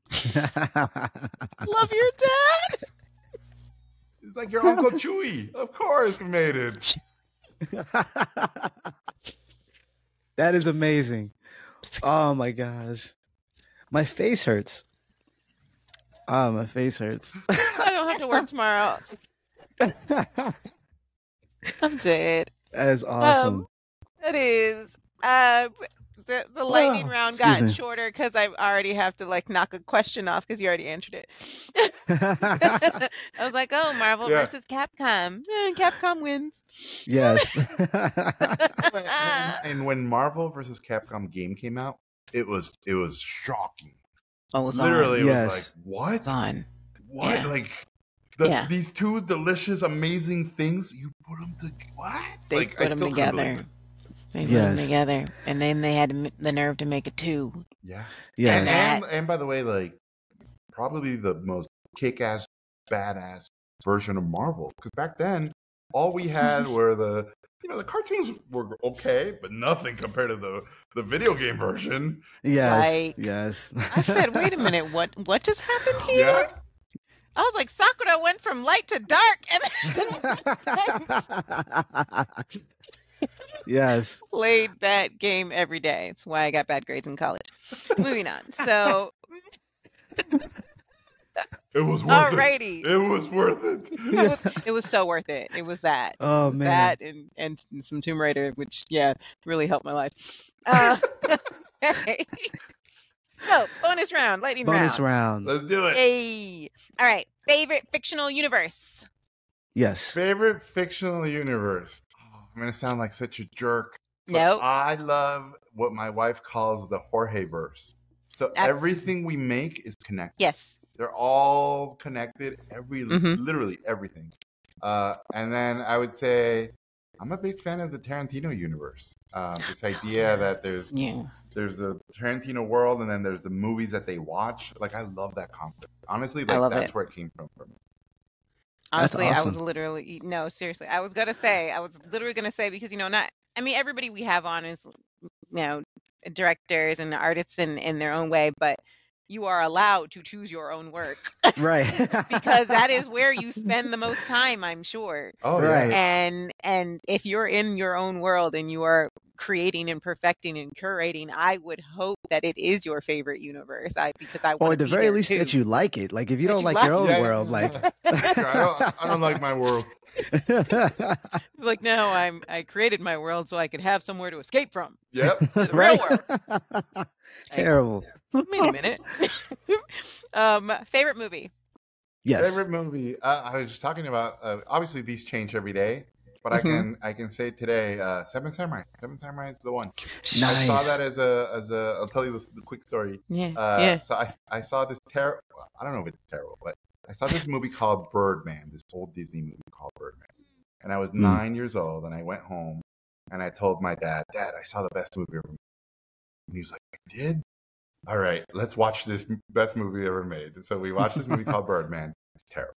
B: Love your dad.
C: It's like your Uncle Chewy. Of course we made it.
A: That is amazing. Oh my gosh. My face hurts. Oh, my face hurts.
B: I don't have to work tomorrow. I'm dead.
A: That is
B: Um,
A: awesome.
B: it is. Uh, the the lightning
A: Oh,
B: round
A: excuse
B: got
A: me.
B: shorter because I already have to like knock a question off because you already answered it. I was like, oh, Marvel
C: Yeah.
B: versus Capcom. Eh, Capcom wins.
A: Yes.
C: and, and when Marvel versus Capcom game came out, it was it was shocking.
B: Oh, it was
C: Literally,
B: on.
C: it was
A: Yes.
C: like, what?
B: It's on.
C: What?
B: Yeah.
C: Like the,
B: Yeah.
C: these two delicious, amazing things, you put them to what?
B: They
C: like
B: put
C: I
B: them
C: still couldn't believe
B: together.
C: it.
B: They put them
A: Yes.
B: together, and then they had m- the nerve to make a two.
C: Yeah.
A: Yes.
C: And,
B: that-
C: and and by the way, like probably the most kick-ass, badass version of Marvel. Because back then, all we had were the you know the cartoons were okay, but nothing compared to the the video game version.
A: Yes.
B: Like,
A: Yes.
B: I said, wait a minute, what what just happened here?
C: Yeah.
B: I was like, Sakura went from light to dark, and
A: Yes.
B: played that game every day. That's why I got bad grades in college. Moving on. So,
C: It was worth
B: alrighty.
C: it. It was worth it.
B: It was it was so worth it. It was that.
A: Oh
B: It was
A: man.
B: that and and some Tomb Raider, which yeah, really helped my life. Uh, okay. So bonus round, lightning
A: Bonus
B: round.
A: round.
C: Let's do it.
B: Yay! All right, favorite fictional universe.
A: Yes.
C: Favorite fictional universe. Oh, I'm gonna sound like such a jerk. But
B: Nope.
C: I love what my wife calls the Jorge verse. So
B: That-
C: everything we make is connected.
B: Yes.
C: They're all connected. Every
B: Mhm.
C: literally everything. Uh, and then I would say I'm a big fan of the Tarantino universe. Uh, this idea that there's
B: Yeah.
C: there's a Tarantino world and then there's the movies that they watch. Like I love that concept. Honestly,
B: I
C: like
B: love
C: that's
B: it.
C: where it came from for me.
A: That's
B: Honestly, I was
A: awesome.
B: literally no, seriously. I was gonna say, I was literally gonna say because you know, not I mean everybody we have on is you know directors and artists in in their own way, but you are allowed to choose your own work
A: Right.
B: because that is where you spend the most time, I'm sure.
C: Oh
A: Right.
C: yeah.
B: And and if you're in your own world and you are creating and perfecting and curating, I would hope that it is your favorite universe. I because I
A: Or
B: want
A: at
B: to
A: the
B: be
A: very
B: there
A: least
B: too.
A: that you like it. Like if you
B: That
A: don't
B: you
A: like
B: like
A: your own
C: Yeah,
A: world, like
C: I don't I don't like my world.
B: Like no, I'm I created my world so I could have somewhere to escape from.
C: Yep.
B: The real
A: right?
B: world.
A: Terrible.
B: Wait a minute. um, favorite movie.
A: Yes.
C: Favorite movie? Uh, I was just talking about. Uh, obviously, these change every day, but I
B: Mhm.
C: can I can say today, uh, Seven Samurai. Seven Samurai is the one. I
A: Nice.
C: saw that as a as a. I'll tell you this the quick story.
B: Yeah,
C: Uh,
B: yeah.
C: So I I saw this terrible. I don't know if it's terrible, but I saw this movie called Birdman. This old Disney movie called Birdman, and I was
A: Mm.
C: nine years old, and I went home, and I told my dad, Dad, I saw the best movie ever made. And he was like, you did? All right, let's watch this m- best movie ever made. And so we watched this movie called Birdman. It's terrible.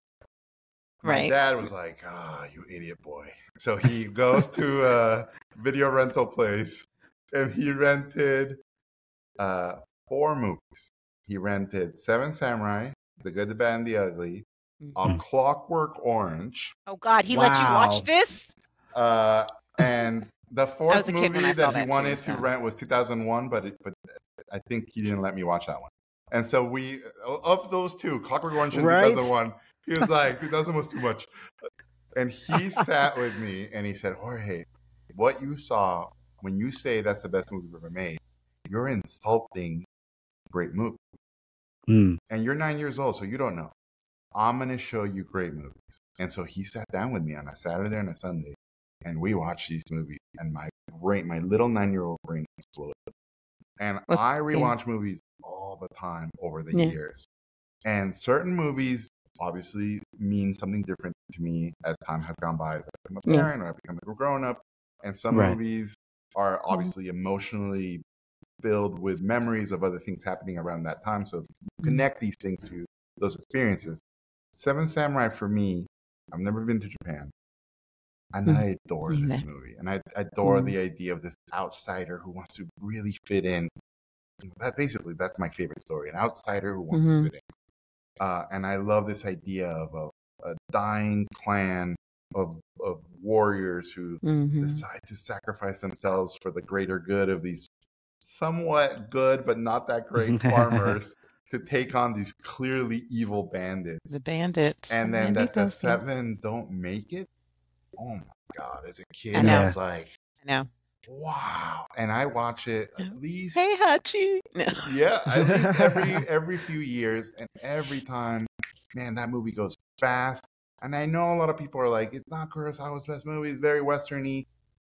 C: My
B: Right.
C: dad was like, "Ah, you idiot boy." So he goes to a video rental place and he rented uh, four movies. He rented Seven Samurai, The Good, the Bad, and the Ugly, A
A: Mhm.
C: Clockwork Orange,
B: Oh God, he let you
A: Wow.
B: watch this?
C: uh, and the fourth
B: was a kid when
C: movie
B: I saw
C: that he
B: that too,
C: wanted
B: so.
C: to rent was two thousand one, but it, but I think he didn't let me watch that one. And so we, of those two, Clockwork Orange and
A: Right?
C: two thousand one, he was like, two thousand was too much. And he sat with me and he said, Jorge, what you saw when you say that's the best movie we've ever made, you're insulting great movies.
A: Mm.
C: And you're nine years old, so you don't know. I'm going to show you great movies. And so he sat down with me on a Saturday and a Sunday, and we watched these movies. And my brain, my little nine-year-old brain exploded. And
B: Let's
C: I
B: see.
C: rewatch movies all the time over the
B: Yeah.
C: years. And certain movies obviously mean something different to me as time has gone by, as I become a
B: Yeah.
C: parent or I become a grown up. And some
A: Right.
C: movies are obviously emotionally filled with memories of other things happening around that time. So you connect these things to those experiences. Seven Samurai for me, I've never been to Japan. And I adore
B: Me
C: this
B: neither.
C: movie. And I adore
B: Mm.
C: the idea of this outsider who wants to really fit in. That basically, that's my favorite story. An outsider who wants
B: Mhm.
C: to fit in. Uh, and I love this idea of a, a dying clan of of warriors who
B: Mhm.
C: decide to sacrifice themselves for the greater good of these somewhat good but not that great farmers to take on these clearly evil bandits.
B: The bandits.
C: And
B: the
C: then that the
B: banditos, yeah.
C: seven don't make it. Oh my god! As a kid,
B: I
C: I,
B: know.
C: was like,
B: I know.
C: wow. And I watch it at least,
B: Hey, Hachi. No.
C: yeah, at least every every few years, and every time, man, that movie goes fast. And I know a lot of people are like, it's not Kurosawa's best movie. It's very westerny.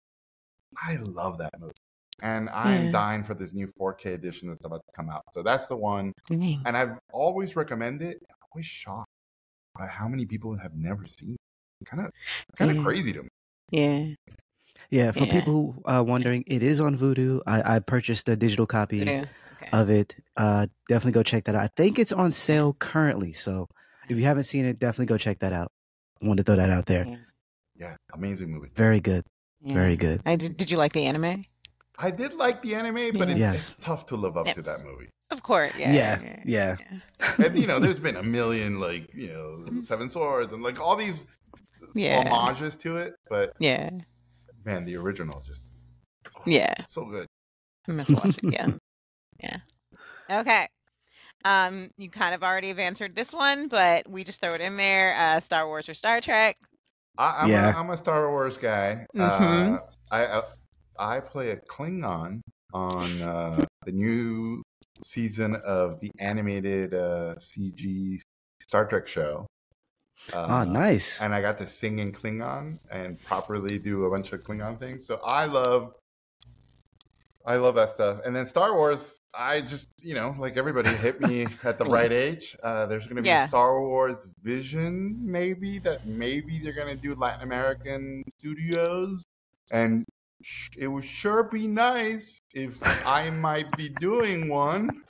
C: I love that movie. And I'm
B: Yeah.
C: dying for this new four K edition that's about to come out. So that's the one.
B: Dang.
C: And I've always recommended it. I'm always shocked by how many people have never seen it. Kind of kind of
B: Yeah.
C: crazy to me.
B: Yeah.
A: Yeah, for
B: Yeah.
A: people who are wondering, it is on Vudu. I, I purchased a digital copy
B: Voodoo. Okay.
A: of it. Uh, definitely go check that out. I think it's on sale currently. So if you haven't seen it, definitely go check that out. I wanted to throw that out there.
B: Yeah.
C: Yeah, amazing movie.
A: Very good.
B: Yeah.
A: Very good.
B: I did, did you like the anime?
C: I did like the anime, but
B: Yeah.
C: it's,
A: Yes.
C: it's tough to live up
B: Yep.
C: to that movie.
B: Of course. Yeah.
A: Yeah, yeah.
C: And you know, there's been a million like you know Seven Swords and like all these
B: Yeah.
C: homages to it, but
B: Yeah.
C: man, the original just oh,
B: Yeah.
C: so good.
B: I must watch it. Yeah. Yeah. Okay. Um, you kind of already have answered this one, but we just throw it in there. Uh, Star Wars or Star Trek?
C: I, I'm,
A: Yeah.
C: a, I'm a Star Wars guy.
B: Mhm.
C: Uh, I, I I play a Klingon on uh, the new season of the animated uh, C G Star Trek show. Uh,
A: Ah, nice.
C: And I got to sing in Klingon and properly do a bunch of Klingon things. So I love, I love that stuff. And then Star Wars, I just, you know, like everybody hit me at the right age. Uh, there's going to be
B: Yeah.
C: a Star Wars Vision, maybe, that maybe they're going to do Latin American studios. And sh- it would sure be nice if I might be doing one.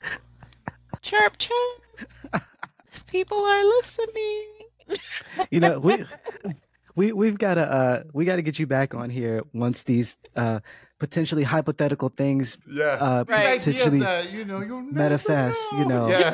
B: Chirp, chirp. People are listening.
A: You know, we we we've got to uh we got to get you back on here once these uh potentially hypothetical things
C: Yeah.
A: uh
C: These
B: Right.
C: ideas
A: potentially
C: that, you know, you'll never
A: manifest, you know.
C: Yeah.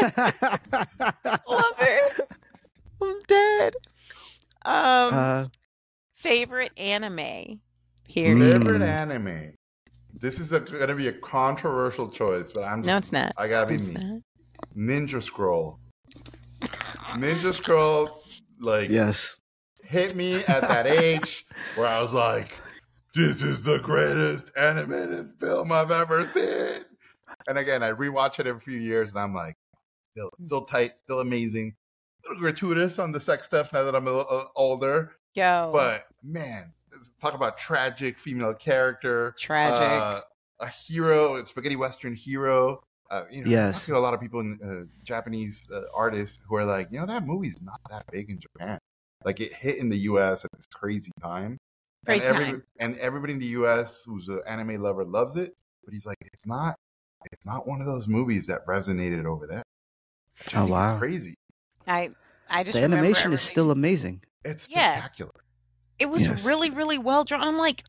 B: Love it. I'm dead. Um,
A: uh
B: favorite anime? Period.
C: Favorite
A: Mm.
C: anime. This is going to be a controversial choice, but I'm just,
B: No, it's not.
C: I gotta be
B: It's
C: me.
B: not.
C: Ninja Scroll. Ninja Scroll, like,
A: yes.
C: hit me at that age where I was like, this is the greatest animated film I've ever seen. And again, I rewatch it every few years, and I'm like, still, still tight, still amazing. A little gratuitous on the sex stuff now that I'm a little older.
B: Yo.
C: But man, let's talk about tragic female character,
B: Tragic.
C: uh, a hero, a spaghetti western hero. Uh, you know,
A: Yes.
C: I talk to a lot of people, in uh, Japanese uh, artists, who are like, you know, that movie's not that big in Japan. Like it hit in the U S at this crazy time,
B: Great
C: and every
B: time.
C: and everybody in the U S who's an anime lover loves it. But he's like, it's not, it's not one of those movies that resonated over there. Which I
A: Oh,
C: think is
A: wow.
C: crazy.
B: I I just
A: The
B: remember
A: animation is
B: everybody-
A: still amazing.
C: It's
B: Yeah.
C: spectacular.
B: It was
A: Yes.
B: really, really well drawn. I'm like,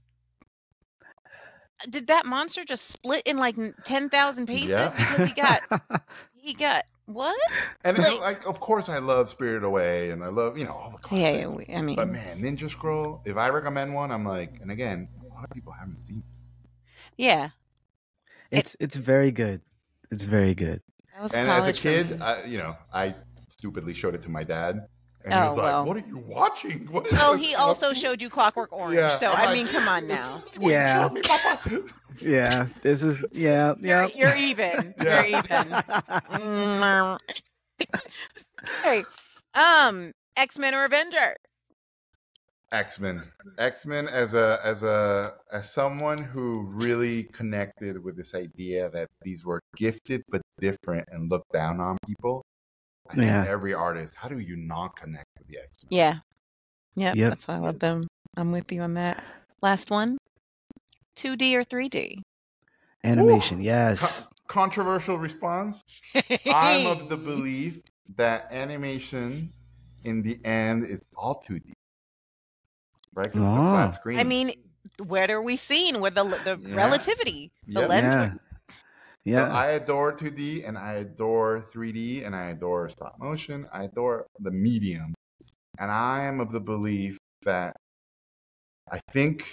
B: did that monster just split in like ten thousand pieces?
C: Yeah.
B: Because he got, he got what?
C: And
B: Like-
C: like, of course, I love Spirited Away, and I love, you know, all the
B: Yeah,
C: classics.
B: yeah, we, I mean,
C: But man, Ninja Scroll, if I recommend one, I'm like, and again, a lot of people haven't seen it.
B: yeah,
A: It's it's very good. It's very good.
B: that was
C: And as a
B: college for
C: kid,
B: me.
C: I, you know, I stupidly showed it to my dad. And
B: Oh,
C: he was like,
B: well.
C: what are you watching? What is
B: Oh,
C: this?
B: he also showed you Clockwork Orange.
C: Yeah,
B: so
C: I'm
B: I
C: like,
B: mean, come on
C: "It's
B: now.
C: just what you
A: Yeah.
C: showed me, Papa."
A: Yeah. This is yeah,
B: You're,
A: yeah.
B: you're even.
C: Yeah.
B: You're even. Mm. Okay. Um, X Men or Avenger?
C: X-Men. X-Men as a as a as someone who really connected with this idea that these were gifted but different and looked down on people. I think
A: Yeah.
C: every artist, how do you not connect with the X-Men?
B: Yeah. Yep,
A: Yep.
B: that's why I love them. I'm with you on that. Last one. two D or three D?
A: Animation,
C: Ooh.
A: yes.
C: Co- controversial response. I'm of the belief that animation in the end is all two D. Right? 'Cause it's a
A: Oh.
C: flat screen.
B: I mean, what are we seeing with the the
C: Yeah.
B: relativity? The
C: Yeah.
B: lens.
A: Yeah.
C: So
A: Yeah.
C: I adore two D and I adore three D and I adore stop motion. I adore the medium. And I am of the belief that I think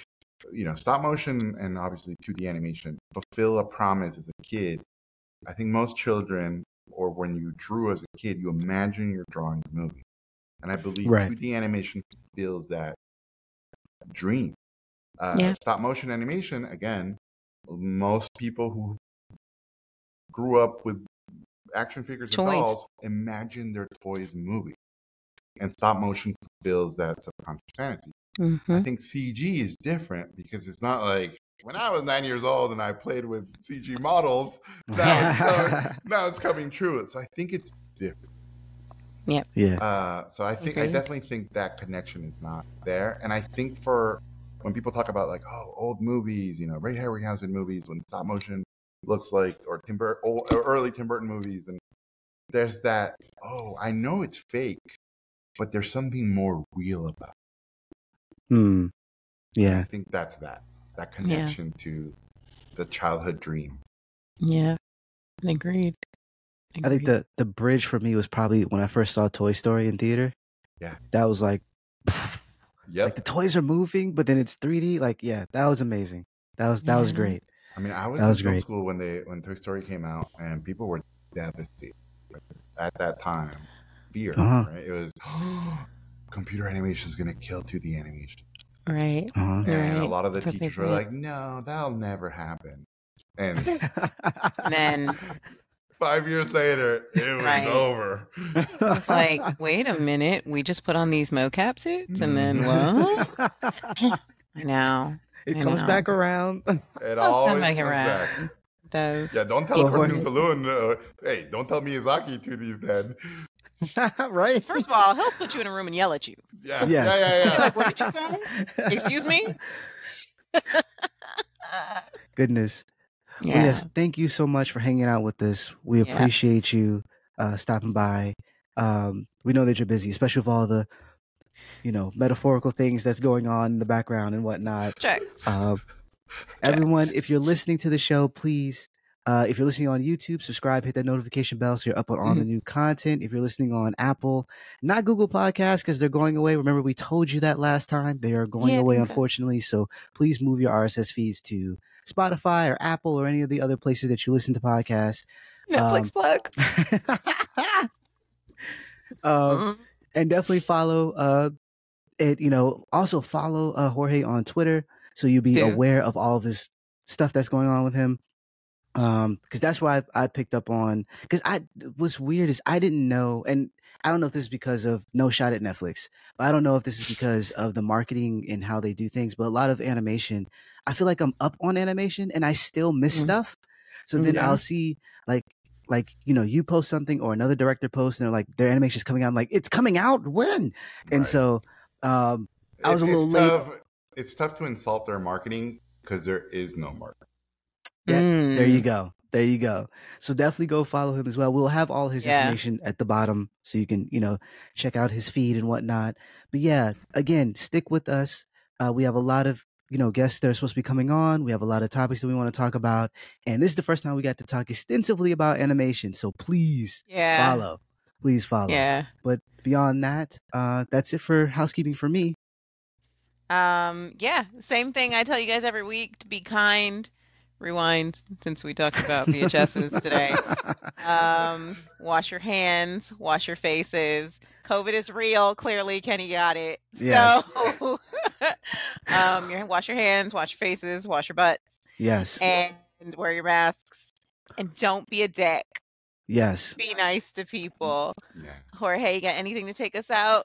C: you know, stop motion and obviously two D animation fulfill a promise as a kid. I think most children, or when you drew as a kid, you imagine you're drawing a movie. And I believe
A: Right.
C: two D animation fulfills that dream. Uh,
B: Yeah.
C: Stop motion animation, again, most people who grew up with action figures and
B: Toys.
C: dolls imagine their toys movie. And stop motion fulfills that subconscious fantasy.
B: Mm-hmm.
C: I think C G is different because it's not like when I was nine years old and I played with C G models, now it's, uh, now it's coming true. So I think it's different.
B: Yep.
A: Yeah.
C: Uh, so I think I
B: Agreed.
C: definitely think that connection is not there. And I think for when people talk about like, oh, old movies, you know, Ray Harryhausen movies, when stop motion looks like, or Tim Bur- old, or early Tim Burton movies, and there's that, oh, I know it's fake, but there's something more real about it.
A: Hmm.
C: I
A: Yeah.
C: think that's that, that connection to the childhood dream.
B: Yeah. Agreed.
A: I think the the bridge for me was probably when I first saw Toy Story in theater.
C: Yeah.
A: That was like,
C: Yep.
A: like the toys are moving, but then it's three D. Like, yeah, that was amazing. That was that was
B: Yeah.
A: great.
C: I mean, I was
A: That
C: in
A: was
C: film
A: great.
C: school when they when Toy Story came out, and people were devastated at that time. Fear,
A: Uh-huh.
C: right? It was computer animation is going to kill two D animation,
B: Right.
A: Uh-huh.
C: and a
B: Right.
C: lot of the
B: That's what they
C: teachers were
B: said.
C: like, "No, that'll never happen." And
B: And then
C: five years later, it was
B: Right.
C: over.
B: it's like, wait a minute, we just put on these mocap suits and then
C: Mhm.
B: what? I know.
A: It
B: I
A: comes
B: know.
A: back around.
C: It always
B: back
C: comes
B: around.
C: back.
B: Those.
C: Yeah, don't tell
A: Well,
C: Cartoon
A: Jorge-
C: Saloon. Uh, hey, don't tell Miyazaki two D's dead.
A: Right?
B: First of all, he'll put you in a room and yell at you.
C: Yeah,
A: Yes.
C: yeah, yeah,
B: You're
C: yeah.
B: like, what did you say? Excuse me?
A: Goodness.
B: Yeah.
A: Well, yes, thank you so much for hanging out with us. We
B: Yeah.
A: appreciate you uh, stopping by. Um, we know that you're busy, especially with all the, you know, metaphorical things that's going on in the background and whatnot.
B: Checks.
A: Um, everyone, if you're listening to the show, please, uh, if you're listening on YouTube, subscribe, hit that notification bell so you're up on all the new content. If you're listening on Apple, not Google Podcasts because they're going away. Remember, we told you that last time. They are going
B: Yeah,
A: away,
B: think so.
A: unfortunately. So please move your R S S feeds to Spotify or Apple or any of the other places that you listen to podcasts.
B: Netflix
A: Um,
B: plug.
A: um, and definitely follow uh it, you know, also follow uh Jorge on Twitter so you'll be
B: Do.
A: aware of all of this stuff that's going on with him. Um, because that's why I, I picked up on because I what's weird is I didn't know, and I don't know if this is because of No Shot at Netflix, but I don't know if this is because of the marketing and how they do things, but a lot of animation, I feel like I'm up on animation and I still miss
B: Mhm.
A: stuff. So then
B: Yeah.
A: I'll see like like you know you post something or another director posts and they're like their animation's coming out. I'm like, it's coming out when? And
C: Right.
A: so um I
C: It-
A: was a little
C: it's
A: late.
C: Tough. It's tough to insult their marketing because there is no marketing.
A: Yeah, there you
B: Mm.
A: go. There you go. So definitely go follow him as well. We'll have all his
B: Yeah.
A: information at the bottom so you can, you know, check out his feed and whatnot. But yeah, again, stick with us. Uh, we have a lot of, you know, guests that are supposed to be coming on. We have a lot of topics that we want to talk about. And this is the first time we got to talk extensively about animation. So please
B: Yeah.
A: follow. Please follow.
B: Yeah.
A: But beyond that, uh, that's it for housekeeping for me.
B: Um, yeah, same thing I tell you guys every week, to be kind. Rewind, since we talked about V H S's today. Um, wash your hands, wash your faces. COVID is real. Clearly, Kenny got it.
A: Yes.
B: So, um, your, wash your hands, wash your faces, wash your butts,
A: Yes.
B: and wear your masks. And don't be a dick.
A: Yes.
B: Be nice to people.
C: Yeah.
B: Jorge, you got anything to take us out?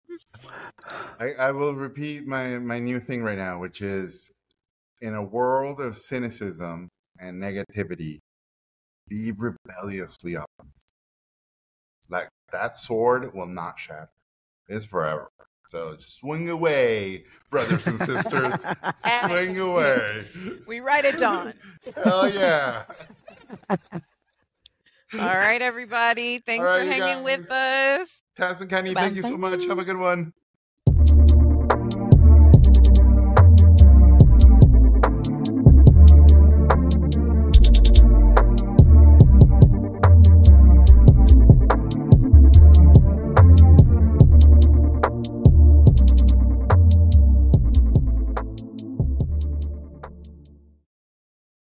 C: I, I will repeat my, my new thing right now, which is in a world of cynicism and negativity, be rebelliously optimistic. Like that sword will not shatter. It's forever. So swing away, brothers and sisters. Swing away.
B: We write at dawn.
C: Hell yeah.
B: All right, everybody. Thanks
C: All right,
B: for
C: you
B: hanging with
C: guys.
B: us.
C: Taz and Kenny, thank you so much. Have a good one.